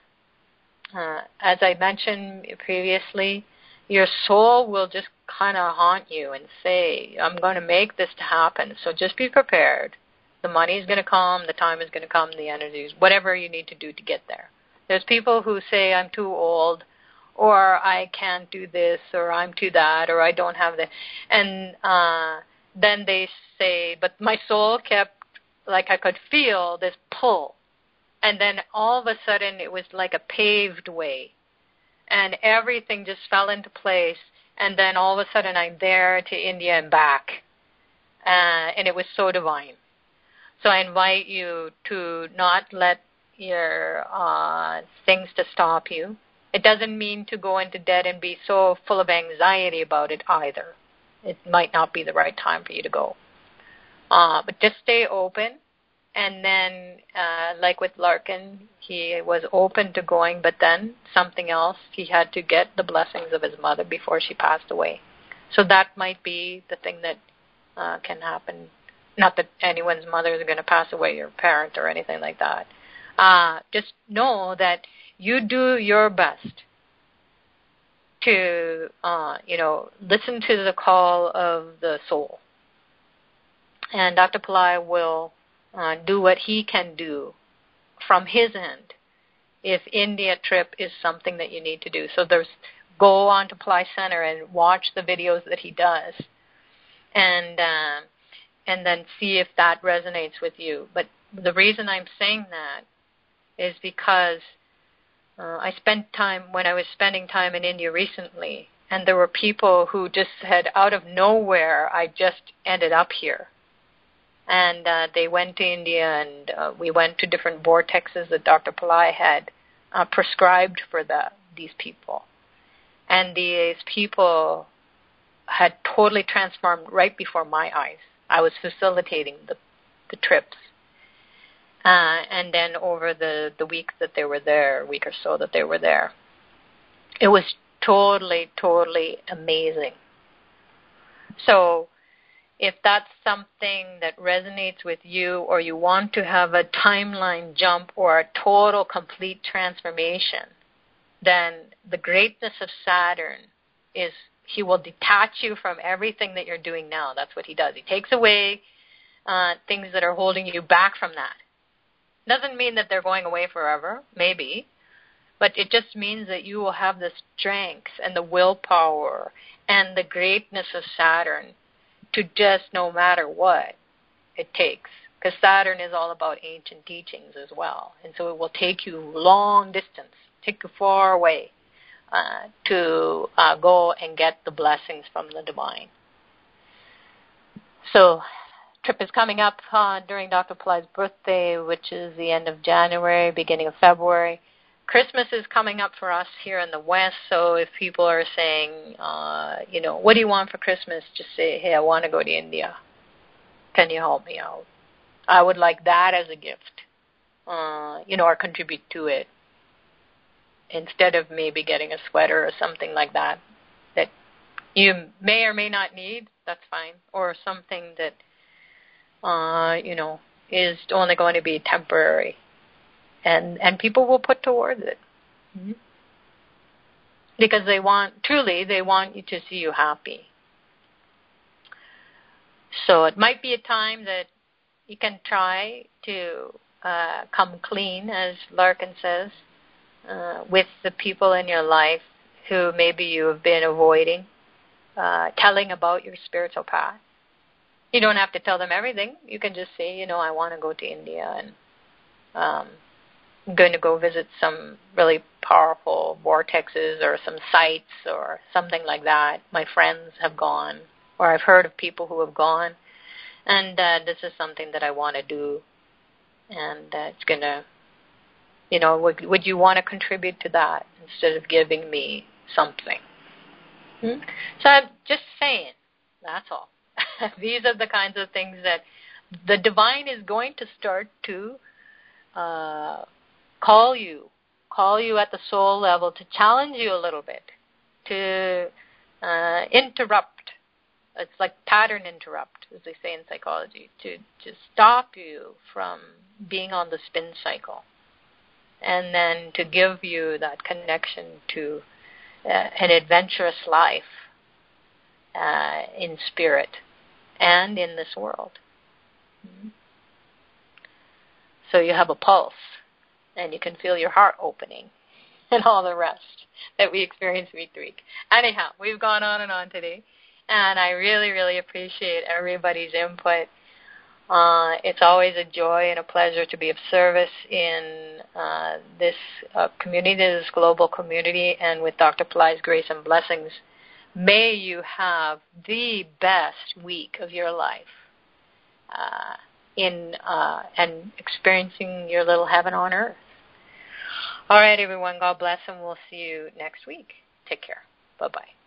as I mentioned previously, your soul will just kind of haunt you and say, I'm going to make this to happen, so just be prepared. The money is going to come, the time is going to come, the energies, whatever you need to do to get there. There's people who say, I'm too old, or I can't do this, or I'm too that, or I don't have that. And then they say, but my soul kept, like I could feel this pull. And then all of a sudden it was like a paved way. And everything just fell into place. And then all of a sudden I'm there to India and back. And it was so divine. So I invite you to not let your things to stop you. It doesn't mean to go into debt and be so full of anxiety about it either. It might not be the right time for you to go. But just stay open. And then, like with Larkin, he was open to going, but then something else, he had to get the blessings of his mother before she passed away. So that might be the thing that can happen. Not that anyone's mother is going to pass away, your parent or anything like that. Just know that you do your best to, listen to the call of the soul. And Dr. Pillai will do what he can do from his end if India trip is something that you need to do. So go on to Pillai Center and watch the videos that he does, and then see if that resonates with you. But the reason I'm saying that is because when I was spending time in India recently, and there were people who just said, out of nowhere, I just ended up here. And they went to India, and we went to different vortexes that Dr. Pillai had prescribed for these people. And these people had totally transformed right before my eyes. I was facilitating the trips. And then over the week that they were there, week or so that they were there, it was totally, totally amazing. So if that's something that resonates with you, or you want to have a timeline jump or a total, complete transformation, then the greatness of Saturn is he will detach you from everything that you're doing now. That's what he does. He takes away things that are holding you back from that. Doesn't mean that they're going away forever, maybe, but it just means that you will have the strength and the willpower and the greatness of Saturn to just, no matter what it takes, because Saturn is all about ancient teachings as well, and so it will take you long distance, take you far away to go and get the blessings from the divine. So, trip is coming up during Dr. Pillai's birthday, which is the end of January, beginning of February. Christmas is coming up for us here in the West, so if people are saying, what do you want for Christmas? Just say, hey, I want to go to India. Can you help me out? I would like that as a gift, or contribute to it, instead of maybe getting a sweater or something like that you may or may not need. That's fine. Or something that, is only going to be temporary. And people will put towards it. Mm-hmm. Because they want you to see you happy. So it might be a time that you can try to come clean, as Larkin says, with the people in your life who maybe you have been avoiding, telling about your spiritual path. You don't have to tell them everything. You can just say, I want to go to India and I'm going to go visit some really powerful vortexes or some sites or something like that. My friends have gone, or I've heard of people who have gone, and this is something that I want to do. And it's going to, would you want to contribute to that instead of giving me something? So I'm just saying, that's all. These are the kinds of things that the divine is going to start to call you at the soul level, to challenge you a little bit, to interrupt. It's like pattern interrupt, as they say in psychology, to stop you from being on the spin cycle, and then to give you that connection to an adventurous life in spirit and in this world. So you have a pulse, and you can feel your heart opening, and all the rest that we experience week to week. Anyhow, we've gone on and on today, and I really, really appreciate everybody's input. It's always a joy and a pleasure to be of service in this community, this global community, and with Dr. Pillai's grace and blessings. May you have the best week of your life and experiencing your little heaven on earth. All right, everyone, God bless, and we'll see you next week. Take care. Bye-bye.